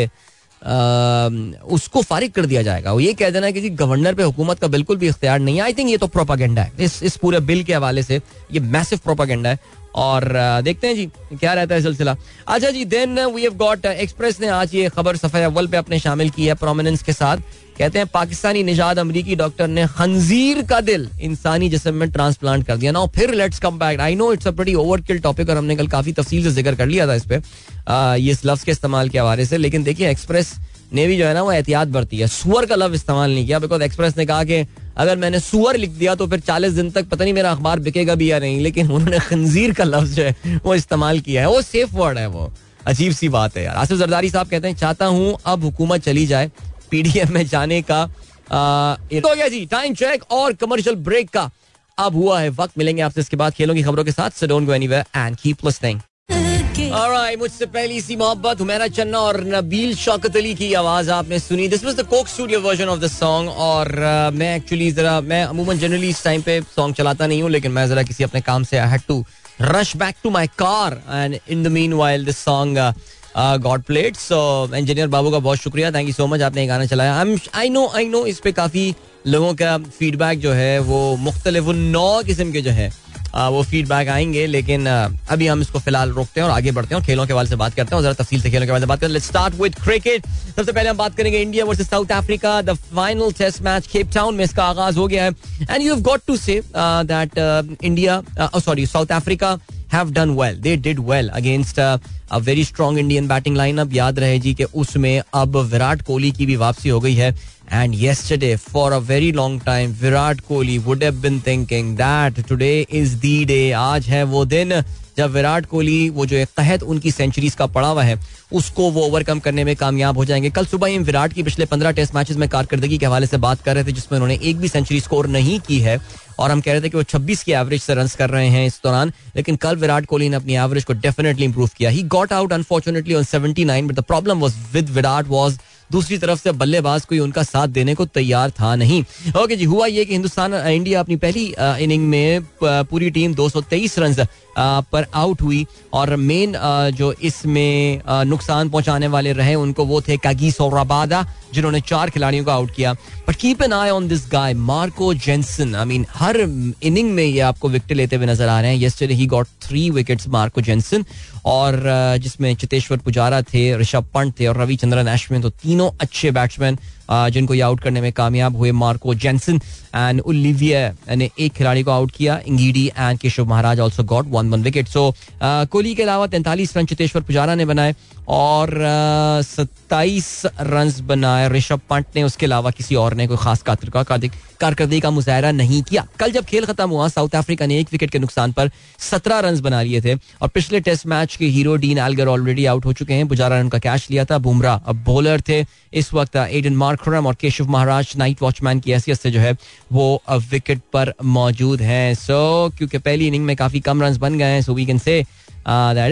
कि उसको फारिग कर दिया जाएगा. वो ये कह देना कि जी गवर्नर पे हुकूमत का बिल्कुल भी इख्तियार नहीं है. आई थिंक ये तो प्रोपागेंडा है. इस पूरे बिल के हवाले से ये मैसिव प्रोपागेंडा है. और देखते हैं जी क्या रहता है सिलसिला. अच्छा जी, then we have got Express ने आज ये खबर सफ़े अव्वल पे अपने शामिल की है प्रोमिनेंस के साथ. कहते हैं पाकिस्तानी निजाद अमरीकी डॉक्टर ने खंजीर का दिल इंसानी जिस्म में ट्रांसप्लांट कर दिया. नाउ फिर let's come back. I know it's a pretty overkill topic और हमने कल काफी तफसील से जिक्र कर लिया था इस पे, ये इस लफ्ज के इस्तेमाल के हवाले से. लेकिन देखिए एक्सप्रेस ने भी जो है ना वो एहतियात बरती है. सुअर का लफ्ज इस्तेमाल नहीं किया, बिकॉज एक्सप्रेस ने कहा कि अगर मैंने सुअर लिख दिया तो फिर 40 दिन तक पता नहीं मेरा अखबार बिकेगा भी या नहीं. लेकिन उन्होंने खंजीर का लफ्ज जो है वो इस्तेमाल किया है. वो सेफ वर्ड है, वो अजीब सी बात है यार. आसिफ जरदारी साहब कहते हैं चाहता हूं अब हुकूमत चली जाए, PDM में जाने का हो गया जी. टाइम चेक और कमर्शियल ब्रेक का अब हुआ है वक्त. मिलेंगे आपसे इसके बाद खेलों की खबरों के साथ. So don't go anywhere and keep listening. Alright, मुझसे पहली सी मोहब्बत, हुमैरा चन्ना और नबील शौकत अली की आवाज आपने सुनी. This was the Coke Studio version of the song. और मैं अमूमन जनरली इस टाइम पे सॉन्ग चलाता नहीं हूँ, लेकिन मैं जरा किसी अपने काम से I had to rush back to my car and in the meanwhile this song got played. So engineer Babu का बहुत शुक्रिया, थैंक यू सो मच, आपने ये गाना चलाया. आई नो इस पे काफी लोगों का फीडबैक जो है वो मुख्तलिफ 9 किस्म के जो है वो फीडबैक आएंगे. लेकिन अभी हम इसको फिलहाल रोकते हैं और आगे बढ़ते हैं और खेलों के हवाले से बात करते हैं. जरा तफसील से खेलों के हवाले से बात करते हैं. Let's start with cricket. सबसे पहले हम बात करेंगे India versus South Africa. The final test match Cape Town में इसका आगाज हो गया है. And you have got to say that South Africa have done well. They did well against a very strong Indian batting lineup. याद रहे जी कि उसमें अब विराट कोहली की भी वापसी हो गई है. And yesterday, for a very long time, Virat Kohli would have been thinking that today is the day. आज है वो दिन जब विराट कोहली वो जो एक कहत उनकी सेंचुरीज का पड़ा हुआ है उसको वो ओवरकम करने में कामयाब हो जाएंगे. कल सुबह ही विराट की पिछले 15 टेस्ट मैचेस में कारकर्दगी के हवाले से बात कर रहे थे जिसमें उन्होंने एक भी सेंचुरी स्कोर नहीं की है और हम कह रहे थे कि वो 26 की एवरेज से रन्स कर रहे हैं इस दौरान. लेकिन कल विराट कोहली ने अपनी एवरेज को डेफिनेटली इंप्रूव किया. He got out unfortunately on 79 but the problem was with Virat was दूसरी तरफ से बल्लेबाज कोई उनका साथ देने को तैयार था नहीं. ओके जी, हुआ ये कि इंडिया अपनी पहली इनिंग में पूरी टीम 223 रन पर आउट हुई और मेन जो इसमें नुकसान पहुंचाने वाले रहे उनको वो थे कागिसो रबादा जिन्होंने 4 खिलाड़ियों को आउट किया. But keep an eye on this guy Marco Jansen. I mean हर इनिंग में ये आपको विकेट लेते हुए नजर आ रहे हैं. Yesterday he got 3 wickets Marco Jansen और जिसमें चेतेश्वर पुजारा थे, ऋषभ पंत थे और रविचंद्रन अश्विन. तो तीनों अच्छे बैट्समैन जिनको ये आउट करने में कामयाब हुए. मार्को जेंसन एंड ओलिविया ने एक खिलाड़ी को आउट किया. Ngidi and Keshav Maharaj also got 1 wicket. So Kohli के अलावा 43 रन चेतेश्वर पुजारा ने बनाए और 27 रन बनाए ऋषभ पंत ने. उसके अलावा किसी और ने कोई खास कारकर्दगी का मुजाहरा नहीं किया. कल जब खेल खत्म हुआ साउथ अफ्रीका ने 1 विकेट के नुकसान पर 17 रन बना लिए थे और पिछले टेस्ट मैच के hero Dean Elgar already out हो चुके हैं. पुजारा ने उनका कैच लिया था. बुमराह अब बॉलर थे इस वक्त. एडन मार्करम और केशव महाराज नाइट वॉचमैन की हैसियत से जो है वो विकेट पर मौजूद हैं. सो क्योंकि पहली इनिंग में काफी कम रन बन गए हैं so we can say that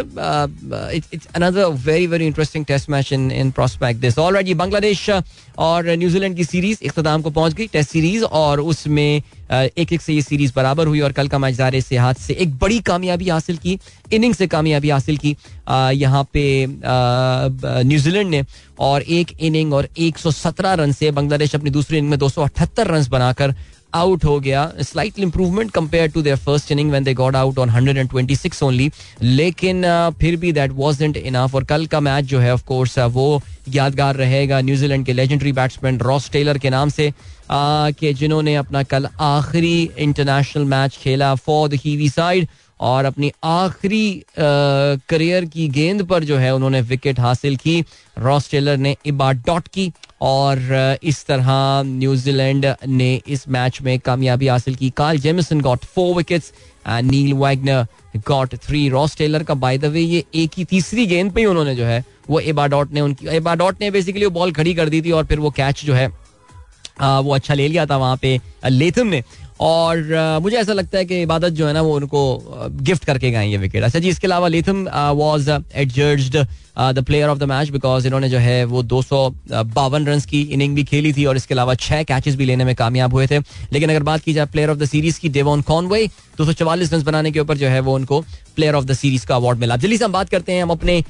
it's another very very interesting test match in prospect. This already Bangladesh और न्यूजीलैंड की सीरीज इख्तिताम को पहुंच गई, टेस्ट सीरीज, और उसमें 1-1 से ये सीरीज बराबर हुई और कल का मैच ज़ाहिर से हाथ से एक बड़ी कामयाबी हासिल की, इनिंग से कामयाबी हासिल की यहाँ पे न्यूजीलैंड ने. और एक इनिंग और 117 रन से बांग्लादेश अपनी दूसरी इनिंग में 278 रन बनाकर आउट हो गया. Slightly improvement compare to their first inning when they got out on 126 only. लेकिन फिर भी दैट वाजंट इनफ. और कल का मैच जो है ऑफ कोर्स वो यादगार रहेगा न्यूजीलैंड के लेजेंडरी बैट्समैन रॉस टेलर के नाम से कि जिन्होंने अपना कल आखिरी इंटरनेशनल मैच खेला फॉर द कीवी साइड और अपनी आखिरी करियर की गेंद पर जो है उन्होंने विकेट हासिल की. रॉस टेलर ने डॉट की और इस तरह न्यूजीलैंड ने इस मैच में कामयाबी हासिल की. Kyle Jamieson got 4 wickets and Neil Wagner got 3. Ross Taylor का बाय द वे ये एक ही तीसरी गेंद पे ही उन्होंने जो है वो एबाडॉट ने बेसिकली वो बॉल खड़ी कर दी थी और फिर वो कैच जो है वो अच्छा ले लिया था वहां पे लेथम ने. और मुझे ऐसा लगता है कि इबादत जो है ना वो उनको गिफ्ट करके गए ये विकेट. अच्छा जी, इसके अलावा Latham was adjudged the player of the match because इन्होंने जो है वो 252 रन की इनिंग भी खेली थी और इसके अलावा 6 कैचेस भी लेने में कामयाब हुए थे. लेकिन अगर बात की जाए प्लेयर ऑफ द सीरीज की, डेवॉन कॉनवे 244 रन बनाने के ऊपर जो है वो उनको प्लेयर ऑफ द सीरीज का अवार्ड मिला. जल्दी से हम बात करते हैं हम अपने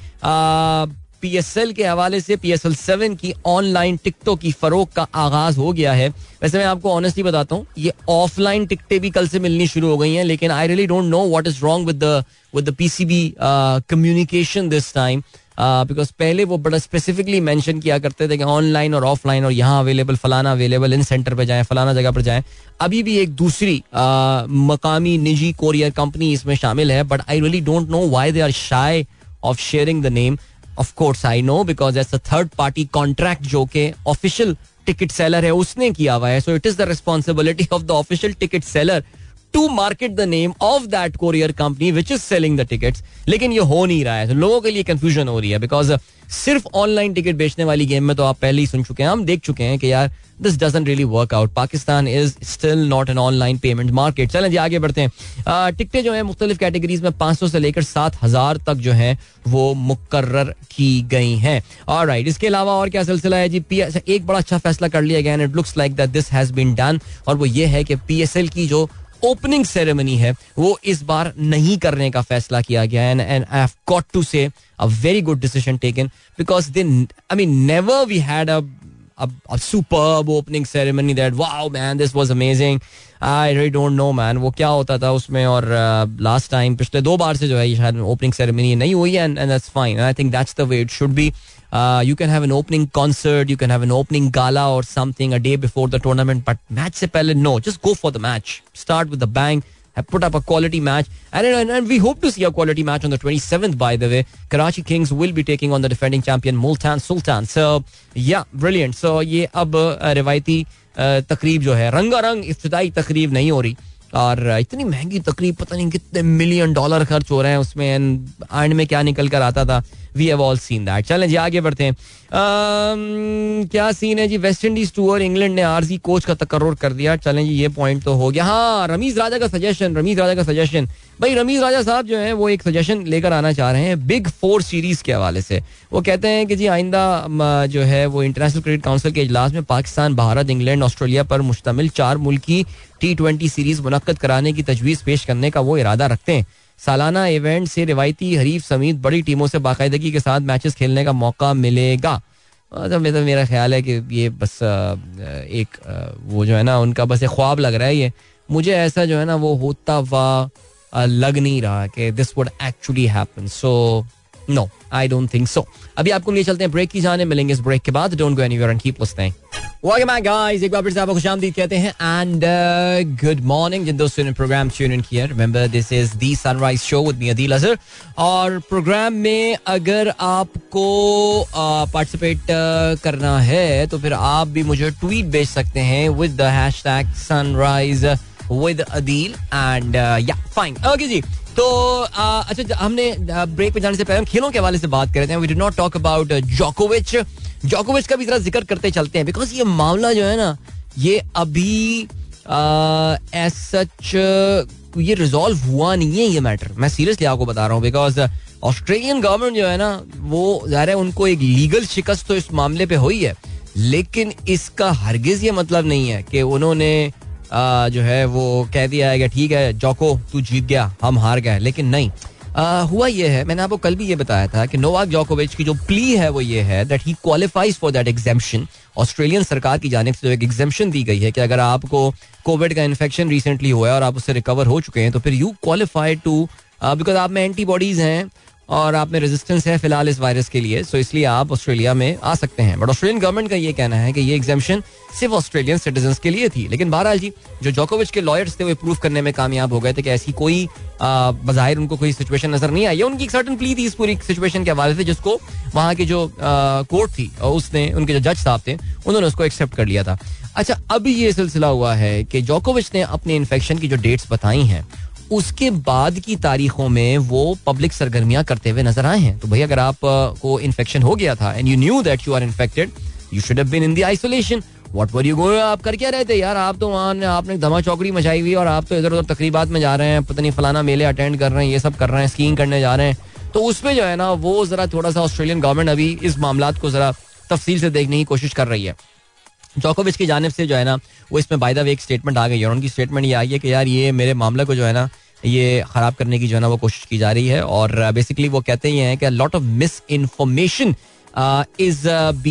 PSL के हवाले से. PSL 7 की ऑनलाइन टिकटों की फरोख का आगाज हो गया है. वैसे मैं आपको ऑनेस्टली बताता हूँ ये ऑफलाइन टिकटें भी कल से मिलनी शुरू हो गई हैं, लेकिन I really don't know what is wrong with the PCB communication this time because पहले वो बड़ा स्पेसिफिकली मेंशन किया करते थे कि ऑनलाइन और ऑफलाइन और यहाँ अवेलेबल, फलाना अवेलेबल, इन सेंटर पे जाएं, फलाना जगह पर जाएं. अभी भी एक दूसरी मकामी निजी कोरियर कंपनी इसमें शामिल है but I really don't know why they are shy of sharing the name. Of course I know because that's a third party contract जो के official ticket seller है उसने किया हुआ है. So it is the responsibility of the official ticket seller to market the name of that courier company which is selling the tickets. लेकिन ये हो नहीं रहा है तो लोगों के लिए confusion हो रही है because सिर्फ ऑनलाइन टिकट बेचने वाली गेम में तो आप पहले ही सुन चुके हैं, हम देख चुके हैं कि यार this doesn't really work out. Pakistan is still not an online payment market. चलें जी आगे बढ़ते हैं. टिकटें जो है मुख्तलिफ कैटेगरीज में 500 से लेकर 7,000 तक जो है वो मुकर्रर की गई हैं. ऑलराइट, इसके अलावा और क्या सिलसिला है जी. एक बड़ा अच्छा फैसला कर लिया गया and it looks like that this has been done और वो ये है कि PSL की जो ओपनिंग सेरेमनी है वो इस बार नहीं करने का फैसला किया गया and I have got to say a very good decision taken because never we had a superb opening ceremony that wow man this was amazing. I really don't know man वो क्या होता था उसमें. और last time पिछले 2 बार से जो है ये शायद opening ceremony नहीं हुई है and that's fine and I think that's the way it should be. You can have an opening concert, you can have an opening gala or something a day before the tournament but match से पहले no, just go for the match, start with the bang, have put up a quality match, and we hope to see a quality match on the 27th. By the way, Karachi Kings will be taking on the defending champion Multan Sultan. So yeah, brilliant. So ये अब रिवायती तकरीब जो है, रंगारंग इफ्तिताई तकरीब नहीं हो रही, और इतनी महंगी तकरीब, पता नहीं कितने $1 मिलियन खर्च हो रहे हैं उसमें, एंड में क्या निकल कर आता था. We have all seen that. चलें जी आगे बढ़ते हैं. क्या सीन है जी. वेस्ट इंडीज टूर, इंग्लैंड ने आरजी कोच का तकर्रुर कर दिया. चलें जी, ये पॉइंट तो हो गया. हाँ, रमीज राजा का सजेशन. भाई रमीज राजा साहब जो है वो एक सजेशन लेकर आना चाह रहे हैं बिग 4 सीरीज के हवाले से. वो कहते हैं कि जी आइंदा जो है वो इंटरनेशनल क्रिकेट काउंसिल के इजलास में पाकिस्तान, भारत, इंग्लैंड, ऑस्ट्रेलिया पर मुश्तमिल 4 मुल्की T20 सीरीज मुनक्कद कराने की तजवीज़ पेश करने का वो इरादा रखते हैं. सालाना इवेंट से रिवायती हरीफ समेत बड़ी टीमों से बाकायदगी के साथ मैचेस खेलने का मौका मिलेगा. तो मेरा ख्याल है कि ये बस एक वो जो है ना उनका बस एक ख्वाब लग रहा है. ये मुझे ऐसा जो है ना वो होता हुआ लग नहीं रहा कि this would actually happen. So no, I don't think so. अभी आपको लिए चलते हैं ब्रेक की जाने, मिलेंगे इस ब्रेक के बाद. Don't go anywhere and keep listening. Welcome back guys, एक बार फिर से आपको खुशामदीद कहते हैं एंड गुड मॉर्निंग. जिन दोस्तों ने प्रोग्राम ट्यून इन किया, remember this is the Sunrise show with me Adeel Azhar. और प्रोग्राम में अगर आपको पार्टिसिपेट करना है तो फिर आप भी मुझे ट्वीट भेज सकते हैं with the hashtag Sunrise with Adeel and या फाइन. ओके जी. तो अच्छा, हमने ब्रेक पे जाने से पहले हम खेलों के हवाले से बात कर रहे थे. We did not talk about जोकोविच का भी जरा जिक्र करते चलते हैं, बिकॉज ये मामला जो है ना ये अभी एज सच ये रिजॉल्व हुआ नहीं है. ये मैटर मैं सीरियसली आपको बता रहा हूँ, बिकॉज ऑस्ट्रेलियन गवर्नमेंट जो है ना वो ज़ाहिर है उनको एक लीगल शिकस्त तो इस मामले पे हुई है, लेकिन इसका हरगिज ये मतलब नहीं है कि उन्होंने जो है वो कह दिया है कि ठीक है जोको तू जीत गया, हम हार गए. लेकिन नहीं, हुआ ये है, मैंने आपको कल भी ये बताया था कि नोवाक जोकोविच की जो प्ली है वो ये है that he qualifies for that exemption. Australian सरकार की जानिब से जो एक एग्जेम्पशन दी गई है कि अगर आपको कोविड का इन्फेक्शन रिसेंटली हुआ है और आप उससे रिकवर हो चुके हैं तो फिर यू क्वालिफाई टू, बिकॉज आप में एंटीबॉडीज हैं और आप में रेजिस्टेंस है फिलहाल इस वायरस के लिए, सो इसलिए आप ऑस्ट्रेलिया में आ सकते हैं. बट ऑस्ट्रेलियन गवर्नमेंट का ये कहना है कि ये एग्जेम्पशन सिर्फ ऑस्ट्रेलियन सिटीजन्स के लिए थी. लेकिन बहरहाल जी जो जोकोविच के लॉयर्स थे वो प्रूव करने में कामयाब हो गए थे कि ऐसी कोई बज़ाहिर उनको कोई सिचुएशन नजर नहीं आई. ये उनकी एक सर्टन प्ली थी इस पूरी सिचुएशन के हवाले से, जिसको वहाँ की जो कोर्ट थी उसने, उनके जो जज साहब थे उन्होंने उसको एक्सेप्ट कर लिया था. अच्छा, अभी ये सिलसिला हुआ है कि जोकोविच ने अपने इन्फेक्शन की जो डेट्स बताई हैं उसके बाद की तारीखों में वो पब्लिक सरगर्मियां करते हुए नजर आए हैं. तो भाई अगर आप को इन्फेक्शन हो गया था and you knew that you are infected, you should have been in the isolation. What were you going, आप कर क्या रहे थे यार? आप तो वहाँ आपने धमा चौकड़ी मचाई हुई और आप तो इधर उधर तकरीबात में जा रहे हैं, पता नहीं फलाना मेले अटेंड कर रहे हैं, ये सब कर रहे हैं, स्कीइंग करने जा रहे हैं. तो उसमें जो है ना वो जरा थोड़ा सा ऑस्ट्रेलियन गवर्नमेंट अभी इस मामलात को जरा तफसील से देखने की कोशिश कर रही है. जोकोविच की जानिब से जो है ना वो इसमें बाय द वे एक स्टेटमेंट आ गई है और उनकी स्टेटमेंट ये आई है कि यार ये मेरे मामले को जो है ना ये खराब करने की जो है ना वो कोशिश की जा रही है. और बेसिकली वो कहते हैं कि lot of misinformation is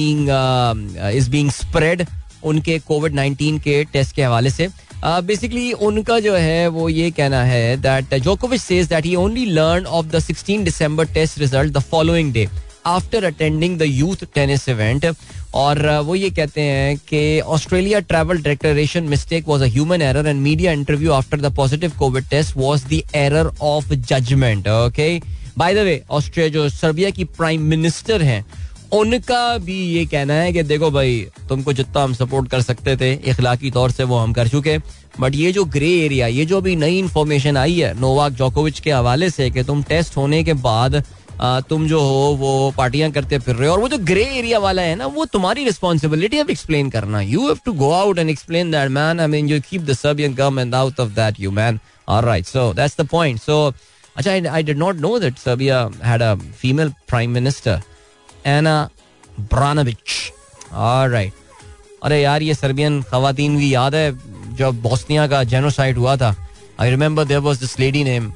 being spread उनके कोविड-19 के टेस्ट के हवाले से. बेसिकली उनका जो है वो ये कहना है दैट जोकोविच says that he only learn of the 16 December test result the following day after attending the youth tennis event. और वो ये कहते हैं कि Australia travel declaration mistake was a human error and media interview after the positive COVID test was the error of judgement. Okay, by the way Australia जो सर्बिया की प्राइम मिनिस्टर हैं उनका भी ये कहना है कि देखो भाई तुमको जितना हम सपोर्ट कर सकते थे इखलाकी तौर से वो हम कर चुके, बट ये जो ग्रे एरिया, ये जो भी नई इन्फॉर्मेशन आई है नोवाक जोकोविच के हवाले से कि तुम टेस्ट होने के बाद तुम जो हो वो पार्टियां करते फिर रहे हो, और वो जो ग्रे एरिया वाला है ना वो तुम्हारी रिस्पॉन्सिबिलिटी है एक्सप्लेन करना. You have to go out and explain that man. I mean you keep the Serbian government out of that you man. Alright, so that's the point. So अच्छा, I did not know that Serbia had a female prime minister, Ana Branovich. Alright. अरे यार ये सर्बियन खवातीन की याद है जब बोस्निया का जेनोसाइड हुआ था. I remember there was this lady name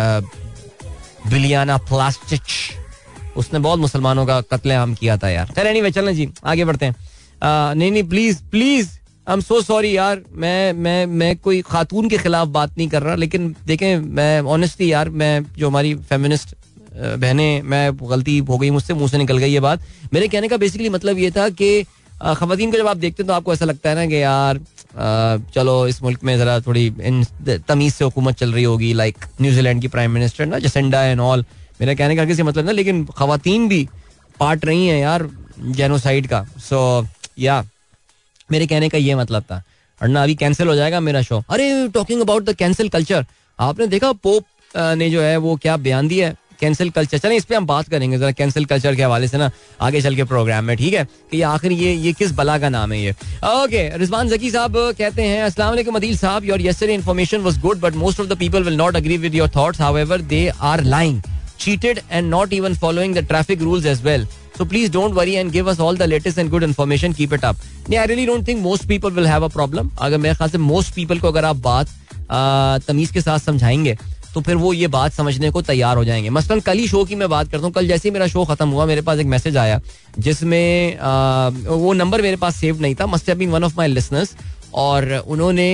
Biljana Plavsic. उसने बहुत मुसलमानों का कत्लेआम किया था यार. चल एनीवे, चलें जी आगे बढ़ते हैं. नहीं please I am so sorry यार. मैं कोई खातून के खिलाफ बात नहीं कर रहा, लेकिन देखें मैं ऑनेस्टली यार, मैं जो हमारी फेमिनिस्ट बहनें, मैं गलती हो गई मुझसे, मुंह से निकल गई ये बात. मेरे कहने का बेसिकली मतलब ये था कि खवातीन को जब आप देखते हैं तो आपको ऐसा लगता है ना कि यार चलो इस मुल्क में ज़रा थोड़ी तमीज़ से हुकूमत चल रही होगी, लाइक न्यूजीलैंड की प्राइम मिनिस्टर ना जसिंडा एंड ऑल. मेरा कहने का किसी मतलब ना, लेकिन ख़वातीन भी पार्ट रही हैं यार जेनोसाइड का. सो या मेरे कहने का ये मतलब था. और ना अभी कैंसिल हो जाएगा मेरा शो. अरे talking about the cancel culture, आपने देखा पोप ने जो है वो क्या बयान दिया है कैंसिल कल्चर. चलें इस पे हम बात करेंगे जरा कैंसिल कल्चर के हवाले से ना आगे चल के प्रोग्राम में, ठीक है, कि ये आखिर ये किस बला का नाम है ये. ओके, रिजवान जकी साहब कहते हैं अस्सलाम वालेकुम Adeel sahab, your yesterday information was good but most of the people will not agree with your thoughts, however they are lying, cheated and not even following the traffic rules as well. So please don't worry and give us all the latest and good information. Keep it up. I really don't think most people will have a problem. अगर मेरे ख्याल से most people को अगर आप बात तमीज के साथ समझाएंगे तो फिर वो ये बात समझने को तैयार हो जाएंगे. मसलन कल ही शो की मैं बात करता हूँ. कल जैसे ही मेरा शो खत्म हुआ मेरे पास एक मैसेज आया जिसमें वो नंबर मेरे पास सेव नहीं था. Must have been one of my listeners. और उन्होंने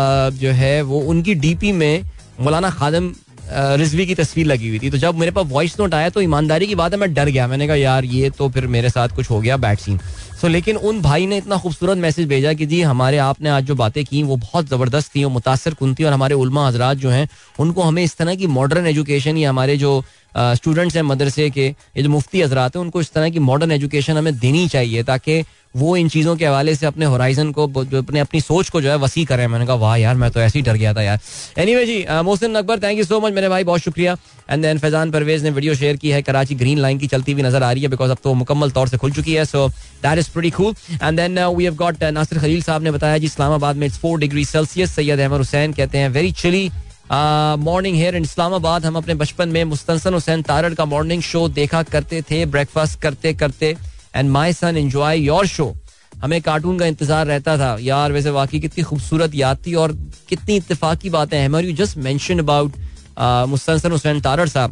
जो है वो उनकी डीपी में मौलाना खादिम रिजवी की तस्वीर लगी हुई थी. तो जब मेरे पास वॉइस नोट आया तो ईमानदारी की बात है मैं डर गया. मैंने कहा यार ये तो फिर मेरे साथ कुछ हो गया बैड सीन. सो लेकिन उन भाई ने इतना खूबसूरत मैसेज भेजा कि जी हमारे आपने आज जो बातें की वो बहुत ज़बरदस्त थी और मुतासर कुन थी. और हमारे उलमा हजरात जो हैं उनको हमें इस तरह की मॉडर्न एजुकेशन, या हमारे जो स्टूडेंट्स हैं मदरसे के, ये जो मुफ्ती हजरात हैं, उनको इस तरह की मॉडर्न एजुकेशन हमें देनी चाहिए ताकि वो इन चीज़ों के हवाले से अपने होराइजन को, अपनी सोच को जो है वसी करें. मैंने कहा वाह यार मैं तो ऐसे ही डर गया था यार. एनीवे जी, Mohsin Akbar thank you so much मेरे भाई, बहुत शुक्रिया. एंड देन फैजान परवेज ने वीडियो शेयर की है, कराची ग्रीन लाइन की चलती हुई नजर आ रही है बिकॉज अब तो मुकम्मल तौर से खुल चुकी है. So that is pretty cool. And then we have got Nasir Khalil sahab ने बताया जी इस्लामाबाद में 4 डिग्री सेल्सियस. सैयद अहमद हुसैन कहते हैं very chilly morning here in Islamabad. हम अपने बचपन में मुस्तंसन हुसैन तारड़ का मॉर्निंग शो देखा करते थे ब्रेकफास्ट करते करते. And my son enjoy your show. हमें कार्टून का इंतजार रहता था यार. वैसे वाकई कितनी खूबसूरत याद थी और कितनी इत्तेफाक की बातें हैं. You just mention about Mustansar Hussain Tarar sahab,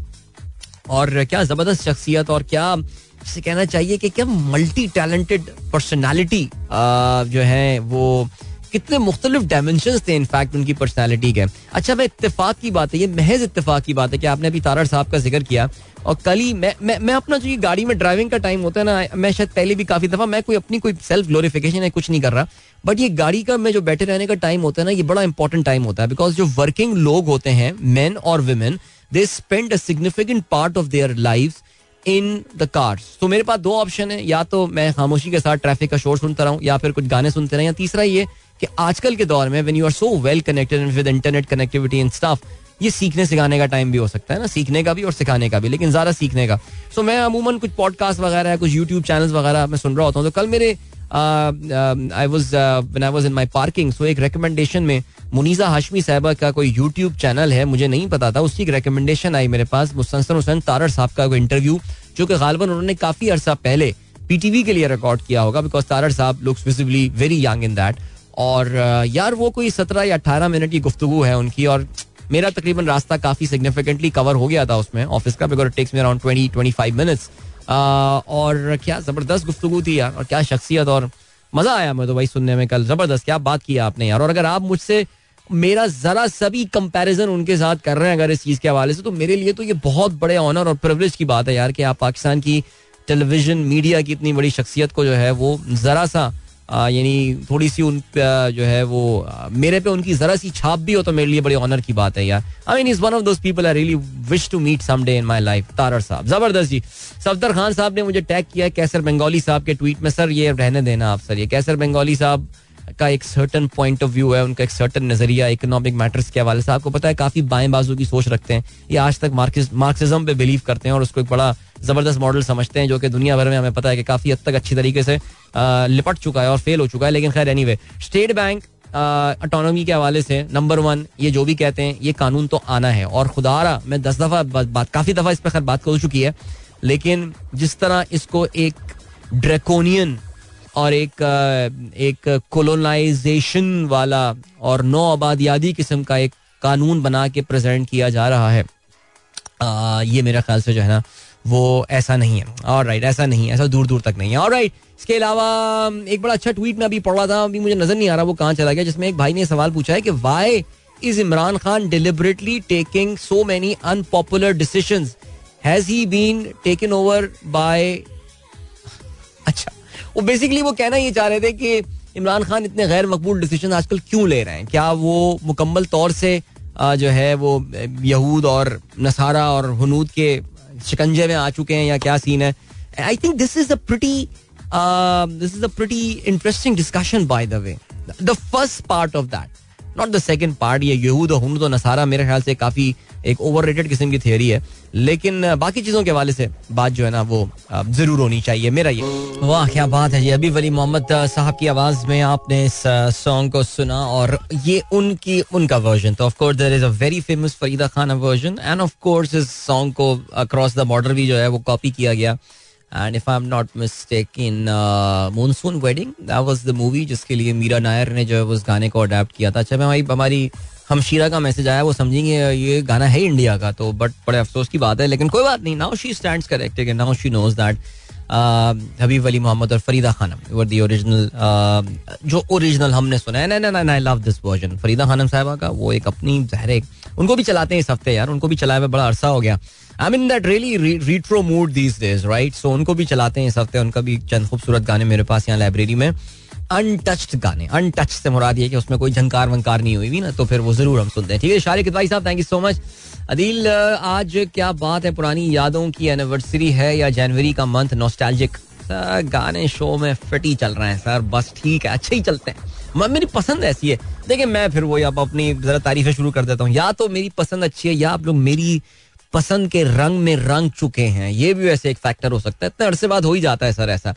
और क्या जबरदस्त शख्सियत, और क्या जिसे कहना चाहिए कि क्या मल्टी टैलेंटेड पर्सनालिटी जो है वो कितने मुख्तलिफ डायमेंशंस थे इनफैक्ट उनकी पर्सनालिटी के. अच्छा, मैं इत्तेफाक की बात है, ये महज इत्तेफाक की बात है कि आपने अभी तारड़ साहब का जिक्र किया. और कल ही मैं अपना जो ये गाड़ी में ड्राइविंग का टाइम होता है ना, मैं शायद पहले भी काफी दफा, मैं कोई सेल्फ ग्लोरिफिकेशन है कुछ नहीं कर रहा, बट ये गाड़ी का में जो बैठे रहने का टाइम होता है ना, ये बड़ा इंपॉर्टेंट टाइम होता है. बिकॉज जो वर्किंग लोग होते हैं, मेन और women, they spend a significant part of their life in the cars. तो मेरे पास 2 ऑप्शन है, या तो मैं खामोशी के साथ ट्रैफिक का शोर सुनता रहूं या फिर कुछ गाने सुनते रहें, या तीसरा ये कि आजकल के दौर में when you are so well connected with internet connectivity and stuff, ये सीखने सिखाने का टाइम भी हो सकता है ना, सीखने का भी और सिखाने का भी, लेकिन ज्यादा सीखने का. सो मैं अमूमन कुछ पॉडकास्ट वगैरह, कुछ यूट्यूब चैनल्स वगैरह मैं सुन रहा होता हूँ. तो कल मेरे I was in my parking, so एक रिकमेंडेशन में मुनीजा हाशमी साहबा का कोई यूट्यूब चैनल है, मुझे नहीं पता था, उसकी एक रिकमेंडेशन आई मेरे पास, मुस्तंसन हुसैन तारड़ साहब का कोई इंटरव्यू जो कि गालिबन उन्होंने काफी अरसा पहले पीटीवी के लिए रिकॉर्ड किया होगा, because Tarar sahab looks visibly very young in that. और यार वो कोई 17 या 18 मिनट की गुफ्तगू है उनकी, और मेरा तकरीबन रास्ता काफी सिग्निफिकेंटली कवर हो गया था उसमें ऑफिस का, because it takes me around 20-25 minutes. और क्या जबरदस्त गुफ्तगू थी यार, और क्या शख्सियत, और मजा आया मैं तो भाई सुनने में कल. जबरदस्त क्या बात किया आपने यार. और अगर आप मुझसे मेरा जरा सभी कंपैरिजन उनके साथ कर रहे हैं अगर इस चीज के हवाले से, तो मेरे लिए तो ये बहुत बड़े ऑनर और प्रिविलेज की बात है यार कि आप पाकिस्तान की टेलीविजन मीडिया की इतनी बड़ी शख्सियत को जो है वो जरा सा यानी थोड़ी सी उन जो है वो मेरे पे उनकी जरा सी छाप भी हो तो मेरे लिए बड़ी ऑनर की बात है यार. I mean is one of those people I really wish to meet someday in my life. Tarar sahab जबरदस्त जी. सफदर खान साहब ने मुझे टैग किया है कैसर बंगाली साहब के ट्वीट में. सर ये रहने देना आप सर, ये कैसर बंगाली साहब का एक सर्टन पॉइंट ऑफ व्यू है, उनका एक सर्टन नजरिया इकोनॉमिक मैटर्स के हवाले से. आपको पता है काफी बाएं बाजू की सोच रखते हैं, ये आज तक मार्क्सिज्म पे बिलीव करते हैं और उसको एक बड़ा जबरदस्त मॉडल समझते हैं जो कि दुनिया भर में हमें पता है कि काफी हद तक अच्छी तरीके से लिपट चुका है और फेल हो चुका है. लेकिन खैर एनीवे, स्टेट बैंक ऑटोनॉमी के हवाले से नंबर 1 ये जो भी कहते हैं ये कानून तो आना है. और खुदारा मैं 10 दफा काफी दफा इस पर खैर बात कर चुकी है, लेकिन जिस तरह इसको एक ड्रैकोनियन और एक कोलोनाइजेशन वाला और नौ आबादियाती किस्म का एक कानून बना के प्रेजेंट किया जा रहा है, ये मेरे ख्याल से जो है ना वो ऐसा नहीं है. ऑलराइट, ऐसा नहीं है, ऐसा दूर दूर तक नहीं है. ऑलराइट, इसके अलावा एक बड़ा अच्छा ट्वीट में अभी पढ़ रहा था, अभी मुझे नजर नहीं आ रहा वो कहाँ चला गया, जिसमें एक भाई ने सवाल पूछा है कि why is Imran Khan deliberately taking so many unpopular decisions, has he been taken over by. अच्छा, वो बेसिकली वो कहना ये चाह रहे थे कि इमरान खान इतने गैर मकबूल डिसीजन आजकल क्यों ले रहे हैं? क्या वो मुकम्मल तौर से जो है वो यहूद और नसारा और हुनूद के शिकंजे में आ चुके हैं या क्या सीन है? I think this is a pretty interesting discussion by the way. The first part of that, not the second part. ये यहूद और हुनूद और नसारा मेरे ख्याल से काफी एक ओवररेटेड किस्म की थियरी है, लेकिन बाकी चीजों के हवाले से बात जो है ना वो जरूर होनी चाहिए. मेरा ये वाह क्या बात है जी. अभी वली मोहम्मद साहब की आवाज में आपने इस सॉन्ग को सुना और ये उनका वर्जन. तो of course there is a very famous Farida Khan version and of course इस सॉन्ग को अक्रॉस द बॉर्डर भी जो है वो कॉपी किया गया. And if I am not mistaken Monsoon Wedding that was the movie जिसके लिए मीरा नायर ने जो है उस गाने को अडैप्ट किया था. अच्छा मैं हमारी हमशीरा का मैसेज आया, वो समझेंगे ये गाना है इंडिया का, तो बट बड़े अफसोस की बात है, लेकिन कोई बात नहीं. Now she stands corrected and now she knows that Habib Wali Mohammad और Farida Khanam were the original. जो ओरिजिनल हमने सुना है ना, I love this version. Farida Khanam Sahiba का वो एक अपनी जहर, उनको भी चलाते हैं इस हफ्ते यार, उनको भी चलाए हुए बड़ा अरसा हो गया. I mean that really retro mood these days right. So उनको भी चलाते हैं इस हफ्ते. उनका भी चंद खूबसूरत गाने मेरे पास यहाँ लाइब्रेरी में, अनटच्ड गाने. अनटच्ड से मुराद ये कि उसमें कोई झंकार वंकार नहीं हुई ना, तो फिर वो जरूर हम सुनते हैं. ठीक है शारिक भाई साहब, thank you so much. Adeel आज क्या बात है, पुरानी यादों की एनिवर्सरी है या जनवरी का मंथ नॉस्टैल्जिक? गाने शो में फिट ही चल रहे हैं सर, बस ठीक है, अच्छे ही चलते हैं. मेरी पसंद ऐसी है. देखिए मैं फिर वही अब अपनी जरा तारीफें शुरू कर देता हूँ. या तो मेरी पसंद अच्छी है या आप लोग मेरी पसंद के रंग में रंग चुके हैं, ये भी वैसे एक फैक्टर हो सकता है. इतने अरसे बाद हो ही जाता है सर ऐसा.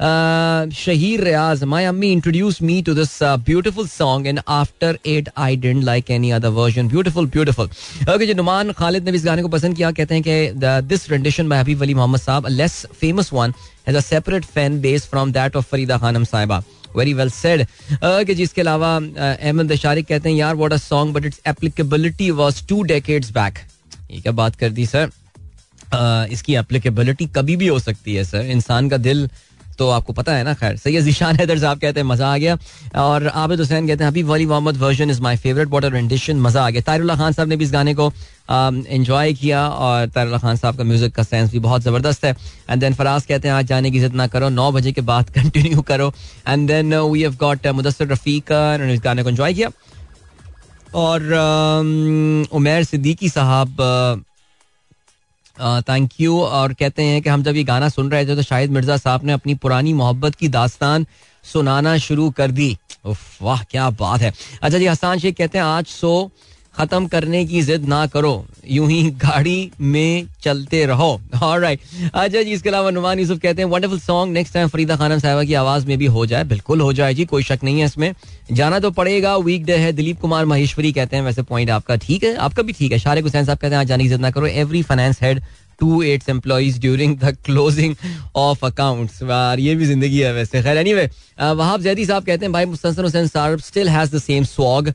शहीर रियाज, माय अम्मी introduce me to this beautiful song and after it I didn't like any other version. Beautiful beautiful. Okay जी, नुमान खालिद ने भी इस गाने को पसंद किया. कहते हैं कि this rendition by Habib Wali Mohammad साहब, a less famous one, has a separate fan base from that of Farida Khanam Sahiba. Very well said. कि जिसके अलावा अहमद शारिक कहते हैं यार what a song but it's applicability was 2 decades बैक. ये क्या बात कर दी सर. इसकी एप्लीकेबिलिटी कभी भी हो सकती है सर. इंसान का दिल तो आपको पता है ना. खैर सही है. ज़ीशान हैदर साहब कहते हैं मजा आ गया. और आबिद हुसैन कहते हैं Habib Wali Mohammad version is my favourite, what a rendition, मजा आ गया. तारुल्लाह खान साहब ने भी इस गाने को एंजॉय किया और तारुल्लाह खान साहब का म्यूजिक का सेंस भी बहुत जबरदस्त है. एंड देन फराज कहते हैं आज जाने की जिद ना करो, 9 बजे के बाद कंटिन्यू करो. And then we have got Mudassir Rafiq ने इस गाने को एंजॉय किया. और उमैर सिद्दीकी साहब थैंक यू. और कहते हैं कि हम जब ये गाना सुन रहे थे तो शाहिद मिर्जा साहब ने अपनी पुरानी मोहब्बत की दास्तान सुनाना शुरू कर दी. वाह क्या बात है. अच्छा जी, हसान शेख कहते हैं आज सो खत्म करने की जिद ना करो, यूं ही गाड़ी में चलते रहो. ऑलराइट. अच्छा जी, इसके अलावा नुमान यूसुफ कहते हैं wonderful song, next time Farida Khanam Sahiba की आवाज में भी हो जाए. बिल्कुल हो जाए जी, कोई शक नहीं है इसमें. जाना तो पड़ेगा, वीकडे है. दिलीप कुमार महेश्वरी कहते हैं वैसे पॉइंट आपका ठीक है, आपका भी ठीक है. शारिक हुसैन साहब कहते हैं आज जाने की जिद ना करो, every finance head to its employees during the closing of accounts. ये भी जिंदगी है वैसे. खैर एनीवे, वहाब जैदी साहब कहते हैं भाई मुस्तंसर हुसैन साहब still has the same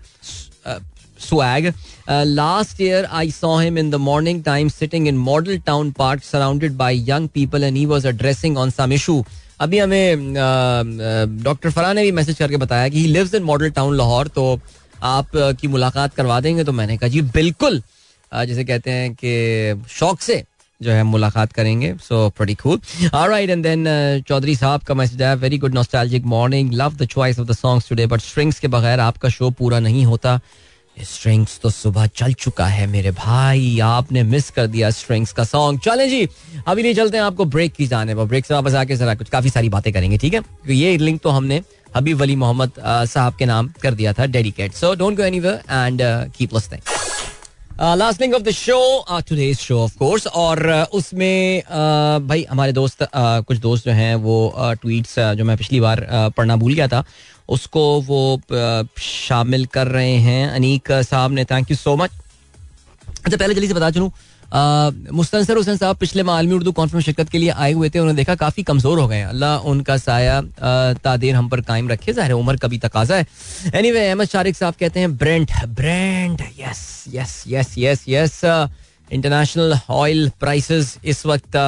swag. Last year I saw him in the morning time sitting in Model Town Park surrounded by young people and he was addressing on some issue. अभी हमें डॉक्टर फराह ने भी मैसेज करके बताया कि he lives in Model Town Lahore, तो आप की मुलाकात करवा देंगे. तो मैंने कहा जी बिल्कुल, जैसे कहते हैं कि शौक से जो है मुलाकात करेंगे. So pretty cool. Alright. And then Chaudhry साहब का मैसेज आया, very good nostalgic morning, love the choice of the songs today but strings के बगैर आपका शो पूरा नहीं होता. स्ट्रिंग्स तो सुबह चल चुका है मेरे भाई, आपने मिस कर दिया स्ट्रिंग्स का सॉन्ग. चलें जी, अभी नहीं चलते हैं आपको ब्रेक की जाने पर. ब्रेक से वापस आके जरा कुछ काफी सारी बातें करेंगे. ठीक है, ये लिंक तो हमने हबीब वली मोहम्मद साहब के नाम कर दिया था, dedicate. So don't go anywhere and keep listening. Last link of the show, today's show of course. और उसमें भाई हमारे दोस्त कुछ दोस्त जो हैं वो ट्वीट्स जो मैं पिछली बार पढ़ना भूल गया था उसको वो शामिल कर रहे हैं. अनीक साहब ने, थैंक यू सो मच. अच्छा पहले जल्दी से बता चलूं, मुस्तंसर हुसैन साहब पिछले माह आलमी उर्दू कॉन्फ्रेंस शिरकत के लिए आए हुए थे. उन्होंने देखा काफी कमजोर हो गए हैं, अल्लाह उनका साया तादेर हम पर कायम रखे. ज़ाहिर है उम्र का भी तकाजा है. एनीवे, अहमद शारिक साहब कहते हैं Brent yes yes yes yes yes international oil prices इस वक्त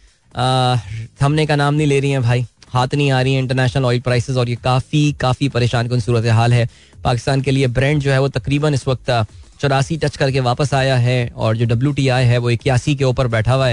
थमने का नाम नहीं ले रही हैं भाई, हाथ नहीं आ रही है इंटरनेशनल ऑयल प्राइसेस. और ये काफी परेशान कुन सूरत हाल है पाकिस्तान के लिए. ब्रेंट जो है वो तकरीबन इस वक्त 84 टच करके वापस आया है और जो WTI है वो 81 के ऊपर बैठा हुआ है.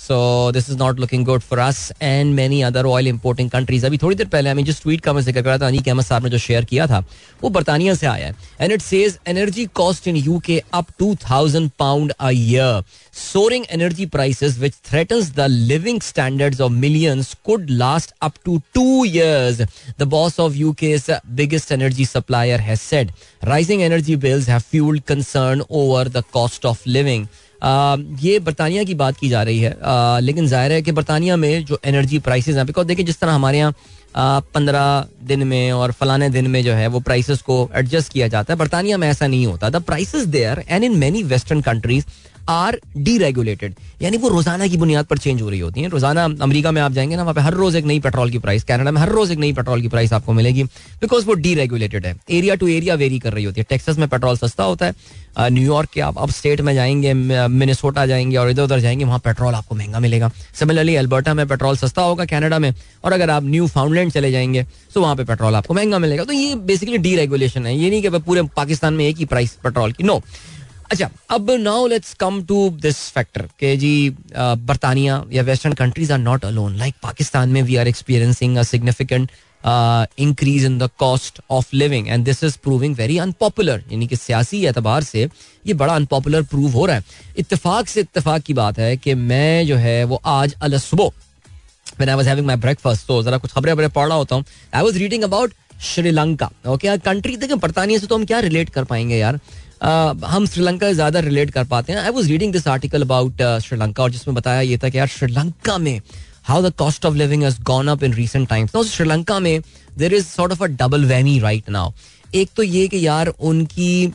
So this is not looking good for us and many other oil importing countries. अभी थोड़ी देर पहले हमें जिस ट्वीट का मैं जिक्र कर रहा था, अनीक अहमद साहब ने जो शेयर किया था, वो बर्तानिया से आया है. And it says energy cost in UK up £2,000 a year. Soaring energy prices which threatens the living standards of millions could last up to 2 years, the boss of UK's biggest energy supplier has said. Rising energy bills have fueled concern over the cost of living. ये बरतानिया की बात की जा रही है, लेकिन जाहिर है कि बरतानिया में जो एनर्जी प्राइसेस हैं, बिकॉज देखिए जिस तरह हमारे यहाँ 15 दिन में और फलाने दिन में जो है वो प्राइसेस को एडजस्ट किया जाता है, बरतानिया में ऐसा नहीं होता. The prices there and in many western countries are deregulated, यानी वो रोजाना की बुनियाद पर चेंज हो रही होती हैं. रोजाना अमेरिका में आप जाएंगे ना, वहाँ पे हर रोज एक नई पेट्रोल की प्राइस, कनाडा में हर रोज एक नई पेट्रोल की प्राइस आपको मिलेगी, बिकॉज वो डीरेगुलेटेड है. एरिया टू एरिया वेरी कर रही होती है. टेक्सास में पेट्रोल सस्ता होता है, न्यूयॉर्क के आप अब स्टेट में जाएंगे, मिनेसोटा जाएंगे और इधर उधर जाएंगे, वहाँ पेट्रोल आपको महंगा मिलेगा. सिमिलरली अल्बर्टा में पेट्रोल सस्ता होगा कनाडा में, और अगर आप न्यू फाउंडलैंड चले जाएंगे तो वहाँ पे पेट्रोल आपको महंगा मिलेगा. तो ये बेसिकली डीरेगुलेशन है, ये नहीं कि पूरे पाकिस्तान में एक ही प्राइस पेट्रोल की. नो. अच्छा, अब now let's come to this factor कि जी बरतानिया या western countries are not alone. Like Pakistan में we are experiencing a significant increase in the cost of living and this is proving very unpopular. यानी कि सियासी एतबार से ये बड़ा अनपॉपुलर प्रूव हो रहा है. इत्तेफाक से इत्तेफाक की बात है कि मैं जो है वो आज अल सुबह when I was having my breakfast, तो जरा कुछ खबरें पढ़ रहा होता हूँ. I was reading about Sri Lanka. Okay, country देखिए बरतानिया से तो हम क्या रिलेट कर पाएंगे यार, हम श्रीलंका से ज्यादा रिलेट कर पाते हैं. I was reading this article about Sri Lanka, और जिसमें बताया ये था कि यार श्रीलंका में how the cost of living has gone up in recent times. Now Sri Lanka में there is sort of a double whammy right now. एक तो ये कि यार उनकी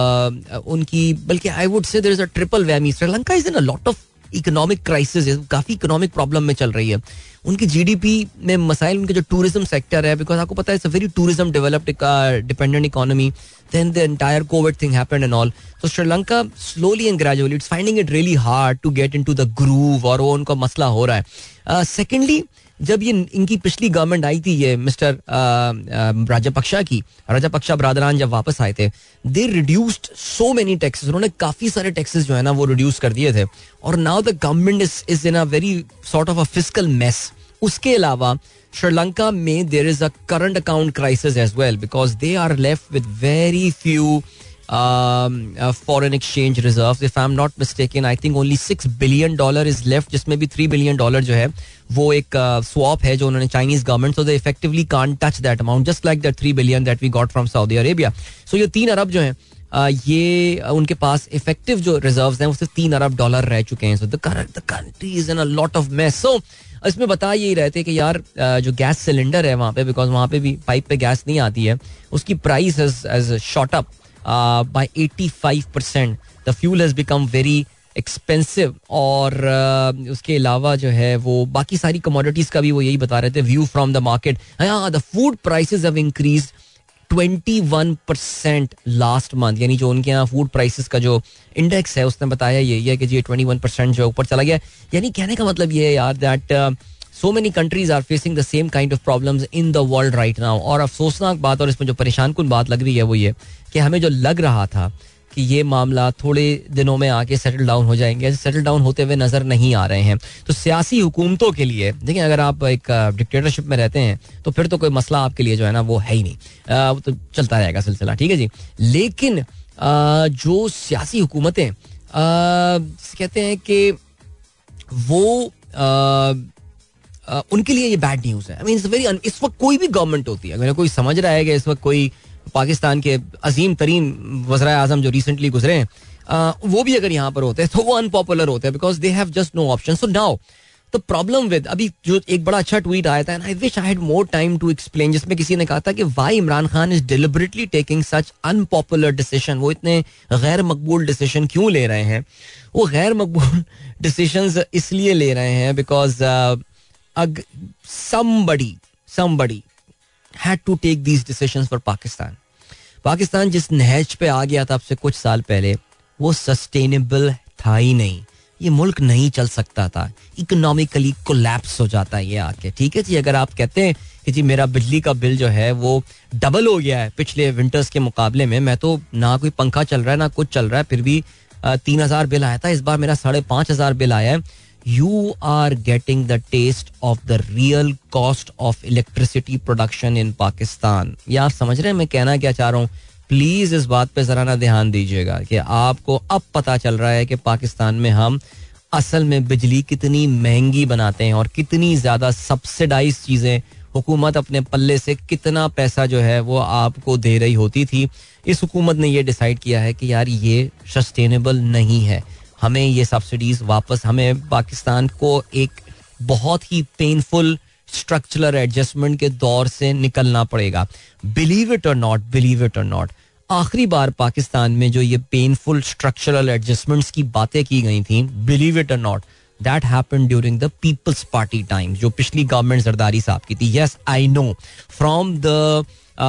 बल्कि I would say there is a triple whammy. Sri Lanka is in a lot of economic crisis, काफी इकोनॉमिक प्रॉब्लम में चल रही है. उनकी जीडीपी में मसाइल, उनके जो टूरिज्म सेक्टर है, बिकॉज आपको पता है it's a very tourism developed dependent economy. Then the entire covid thing happened and all. So Sri Lanka slowly and gradually it's finding it really hard to get into the groove, और वो उनका मसला हो रहा है. सेकेंडली, जब ये इनकी पिछली गवर्नमेंट आई थी, ये मिस्टर राजापक्षा ब्रादरान जब वापस आए थे, they reduced so many taxes. उन्होंने काफी सारे टैक्सेस जो है ना वो रिड्यूस कर दिए थे, और now the government is in a very sort of a fiscal mess. उसके अलावा श्रीलंका में there is a current account crisis as well, because they are left with very few foreign exchange reserves. If I'm not mistaken, I think only $6 billion is left, जिसमें भी $3 billion जो है वो एक swap है जो उन्होंने Chinese government, so they effectively can't touch that amount, just like that $3 billion that we got from Saudi Arabia. So ये 3 अरब जो हैं ये उनके पास इफेक्टिव जो रिजर्व्स हैं उससे $3 अरब रह चुके हैं. So the country is in a lot of mess. So इसमें बता यही रहे थे कि यार जो गैस सिलेंडर है वहाँ पे, बिकॉज वहाँ पे भी पाइप पे गैस नहीं आती है, उसकी price has shot up by 85%. The fuel has become very expensive. और उसके अलावा जो है वो बाकी सारी कमोडिटीज का भी वो यही बता रहे थे. View from the market, the food prices have increased 21% last month. यानी जो उनके यहाँ फूड प्राइसेस का जो इंडेक्स है उसने बताया ये है कि जी 21% जो ऊपर चला गया. यानी कहने का मतलब ये है यार that so many countries are facing the same kind of problems in the world right now. और अफसोसनाक बात और इसमें जो परेशान कुन बात लग रही है वो ये कि हमें जो लग रहा था कि ये मामला थोड़े दिनों में आके सेटल डाउन हो जाएंगे, सेटल डाउन होते हुए नजर नहीं आ रहे हैं. तो सियासी हुकूमतों के लिए देखिए, अगर आप एक डिक्टेटरशिप में रहते हैं तो फिर तो कोई मसला आपके लिए जो है ना वो है ही नहीं, वो तो चलता रहेगा सिलसिला, ठीक है जी. लेकिन जो सियासी हुकूमतें कहते हैं कि वो उनके लिए ये बैड न्यूज है. आई मीन इट्स वेरी, इस वक्त कोई भी गवर्नमेंट होती है, अगर कोई समझ रहा है कि इस वक्त कोई पाकिस्तान के अजीम तरीन वज़राए आज़म जो रिसेंटली गुजरे हैं वो भी अगर यहाँ पर होते हैं तो वो अनपॉपुलर होते हैं, because they have just no option. So now the problem with, अभी जो एक बड़ा अच्छा ट्वीट आया था, and I wish I had more time to explain, जिसमें किसी ने कहा था कि why Imran Khan is deliberately taking such unpopular decision. वो इतने गैर मकबूल डिसीजन क्यों ले रहे हैं? वो गैर मकबूल डिसीजंस इसलिए ले रहे हैं because somebody had to take these decisions for Pakistan. Pakistan जिस नहज पे आ गया था अब से कुछ साल पहले, वो सस्टेनेबल था ही नहीं. ये मुल्क नहीं चल सकता था, इकोनॉमिकली कोलैप्स हो जाता है ये आके. ठीक है जी, अगर आप कहते हैं कि जी मेरा बिजली का बिल जो है वो डबल हो गया है पिछले विंटर्स के मुकाबले में, मैं तो ना कोई पंखा चल रहा है ना कुछ चल रहा है, फिर भी 3,000 बिल आया था, इस बार मेरा 5,500 बिल आया है. you are getting the taste of the real cost of electricity production in Pakistan. ये आप समझ रहे हैं मैं कहना क्या चाह रहा हूँ? प्लीज इस बात पे जरा ना ध्यान दीजिएगा कि आपको अब पता चल रहा है कि पाकिस्तान में हम असल में बिजली कितनी महंगी बनाते हैं और कितनी ज्यादा सब्सिडाइज चीजें हुकूमत अपने पल्ले से कितना पैसा जो है वो आपको दे रही होती थी. इस हुकूमत ने ये डिसाइड किया है कि यार ये सस्टेनेबल नहीं है, हमें ये सब्सिडीज वापस, हमें पाकिस्तान को एक बहुत ही पेनफुल स्ट्रक्चरल एडजस्टमेंट के दौर से निकलना पड़ेगा. बिलीव इट और नॉट, आखिरी बार पाकिस्तान में जो ये पेनफुल स्ट्रक्चरल एडजस्टमेंट्स की बातें की गई थी, believe it or not, that happened during the Peoples Party time, जो पिछली गवर्नमेंट जरदारी साहब की थी. Yes I know from the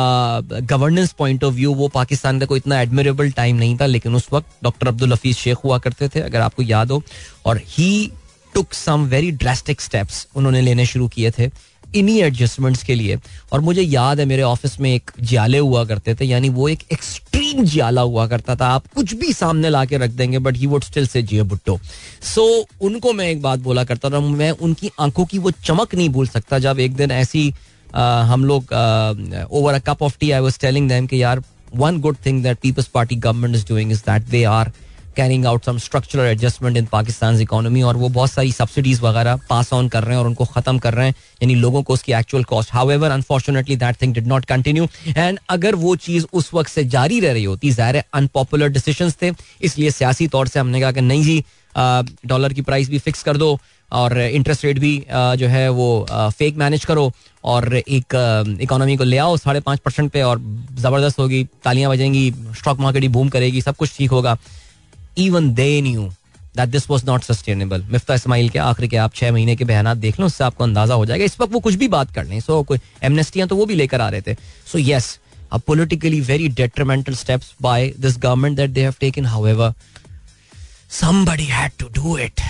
governance point of view वो पाकिस्तान का कोई इतना एडमिरेबल टाइम नहीं था, लेकिन उस वक्त डॉक्टर अब्दुल हफीज शेख हुआ करते थे, अगर आपको याद हो, और he took some very drastic steps उन्होंने लेने शुरू किए थे इन्हीं एडजस्टमेंट्स के लिए. और मुझे याद है मेरे ऑफिस में एक जियाले हुआ करते थे, यानी वो एक एक्सट्रीम जियाला हुआ करता था, आप कुछ भी सामने ला के रख देंगे but he would still say जिया भुट्टो. सो उनको मैं एक बात बोला करता था, मैं उनकी आंखों की वो चमक नहीं भूल सकता जब एक दिन ऐसी हम लोग over a cup of tea I was telling them कि यार one good thing that Peoples Party government is doing is that they are carrying out some structural adjustment in Pakistan economy, और वो बहुत सारी सब्सिडीज वगैरह पास ऑन कर रहे हैं और उनको खत्म कर रहे हैं, यानी लोगों को उसकी actual cost. However unfortunately that thing did not continue, and अगर वो चीज उस वक्त से जारी रह रही होती, ज़ाहिर अनपॉपुलर डिसीजंस थे, इसलिए सियासी तौर से हमने कहा कि नहीं जी, डॉलर की प्राइस भी फिक्स कर दो और इंटरेस्ट रेट भी जो है वो फेक मैनेज करो और एक इकोनॉमी को ले आओ 5.5% पे और जबरदस्त होगी, तालियां बजेंगी, स्टॉक मार्केट ही बूम करेगी, सब कुछ ठीक होगा. Even they knew that this was not sustainable. Miftah Ismail के आखिर के आप 6 महीने के बयानात देख लो, उससे आपको अंदाजा हो जाएगा. इस वक्त वो कुछ भी बात कर लें, सो कोई एमनेस्टियां तो वो भी लेकर आ रहे थे. So yes, a politically very detrimental steps by this government that they have taken. However, somebody had to do it.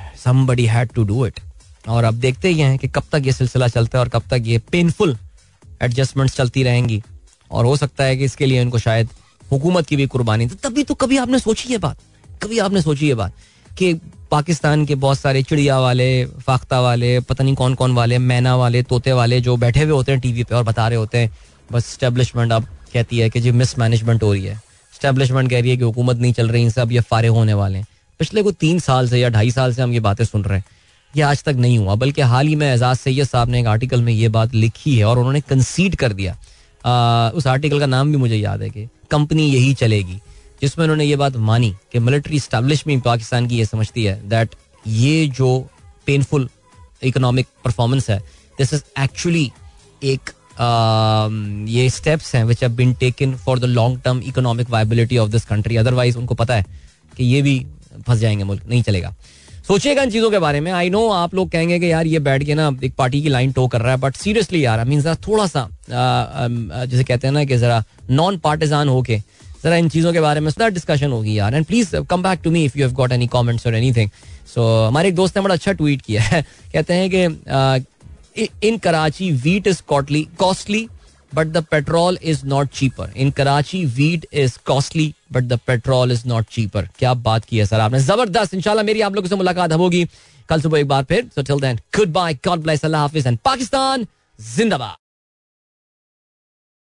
और अब देखते ही हैं कि कब तक ये सिलसिला चलता है और कब तक ये पेनफुल एडजस्टमेंट्स चलती रहेंगी, और हो सकता है कि इसके लिए इनको शायद हुकूमत की भी कुर्बानी. तो तभी तो कभी आपने सोची ये बात कि पाकिस्तान के बहुत सारे चिड़िया वाले, फाख्ता वाले, पता नहीं कौन कौन वाले, मैना वाले, तोते वाले जो बैठे हुए होते हैं टीवी पे और बता रहे होते हैं बस एस्टेब्लिशमेंट अब कहती है कि जी मिसमैनेजमेंट हो रही है, एस्टेब्लिशमेंट कह रही है कि हुकूमत नहीं चल रही, इनसे अब ये फारिग होने वाले हैं. पिछले को 3 साल से या 2.5 साल से हम ये बातें सुन रहे हैं, ये आज तक नहीं हुआ. बल्कि हाल ही में एजाज सैयद साहब ने एक आर्टिकल में ये बात लिखी है और उन्होंने कंसीड कर दिया. उस आर्टिकल का नाम भी मुझे याद है कि कंपनी यही चलेगी, जिसमें उन्होंने ये बात मानी कि मिलिट्री एस्टैब्लिशमेंट पाकिस्तान की ये समझती है दैट ये जो पेनफुल इकोनॉमिक परफॉर्मेंस है, दिस इज एक्चुअली एक ये स्टेप्स हैं which have been taken for the long term economic viability of this country. Otherwise उनको पता है कि ये भी फंस जाएंगे, मुल्क नहीं चलेगा. सोचिएगा इन चीजों के बारे में. आई नो आप लोग कहेंगे कि यार ये बैठ के ना एक पार्टी की लाइन टो कर रहा है, बट सीरियसली यार आई मीन जरा थोड़ा सा जैसे कहते हैं ना कि जरा नॉन पार्टिजान होके जरा इन चीजों के बारे में डिस्कशन होगी यार. And please come back to me if you have got any comments or anything. So हमारे एक दोस्त ने बड़ा अच्छा ट्वीट किया है, कहते हैं कि in Karachi wheat is costly but the petrol is not cheaper. In Karachi, wheat is costly, but the petrol is not cheaper. क्या बात की है सर आपने, जबरदस्त. इंशाल्लाह मेरी आप लोगों से मुलाकात होगी कल सुबह एक बार फिर. So till then, goodbye, God bless, Allah Hafiz, and Pakistan जिंदाबाद.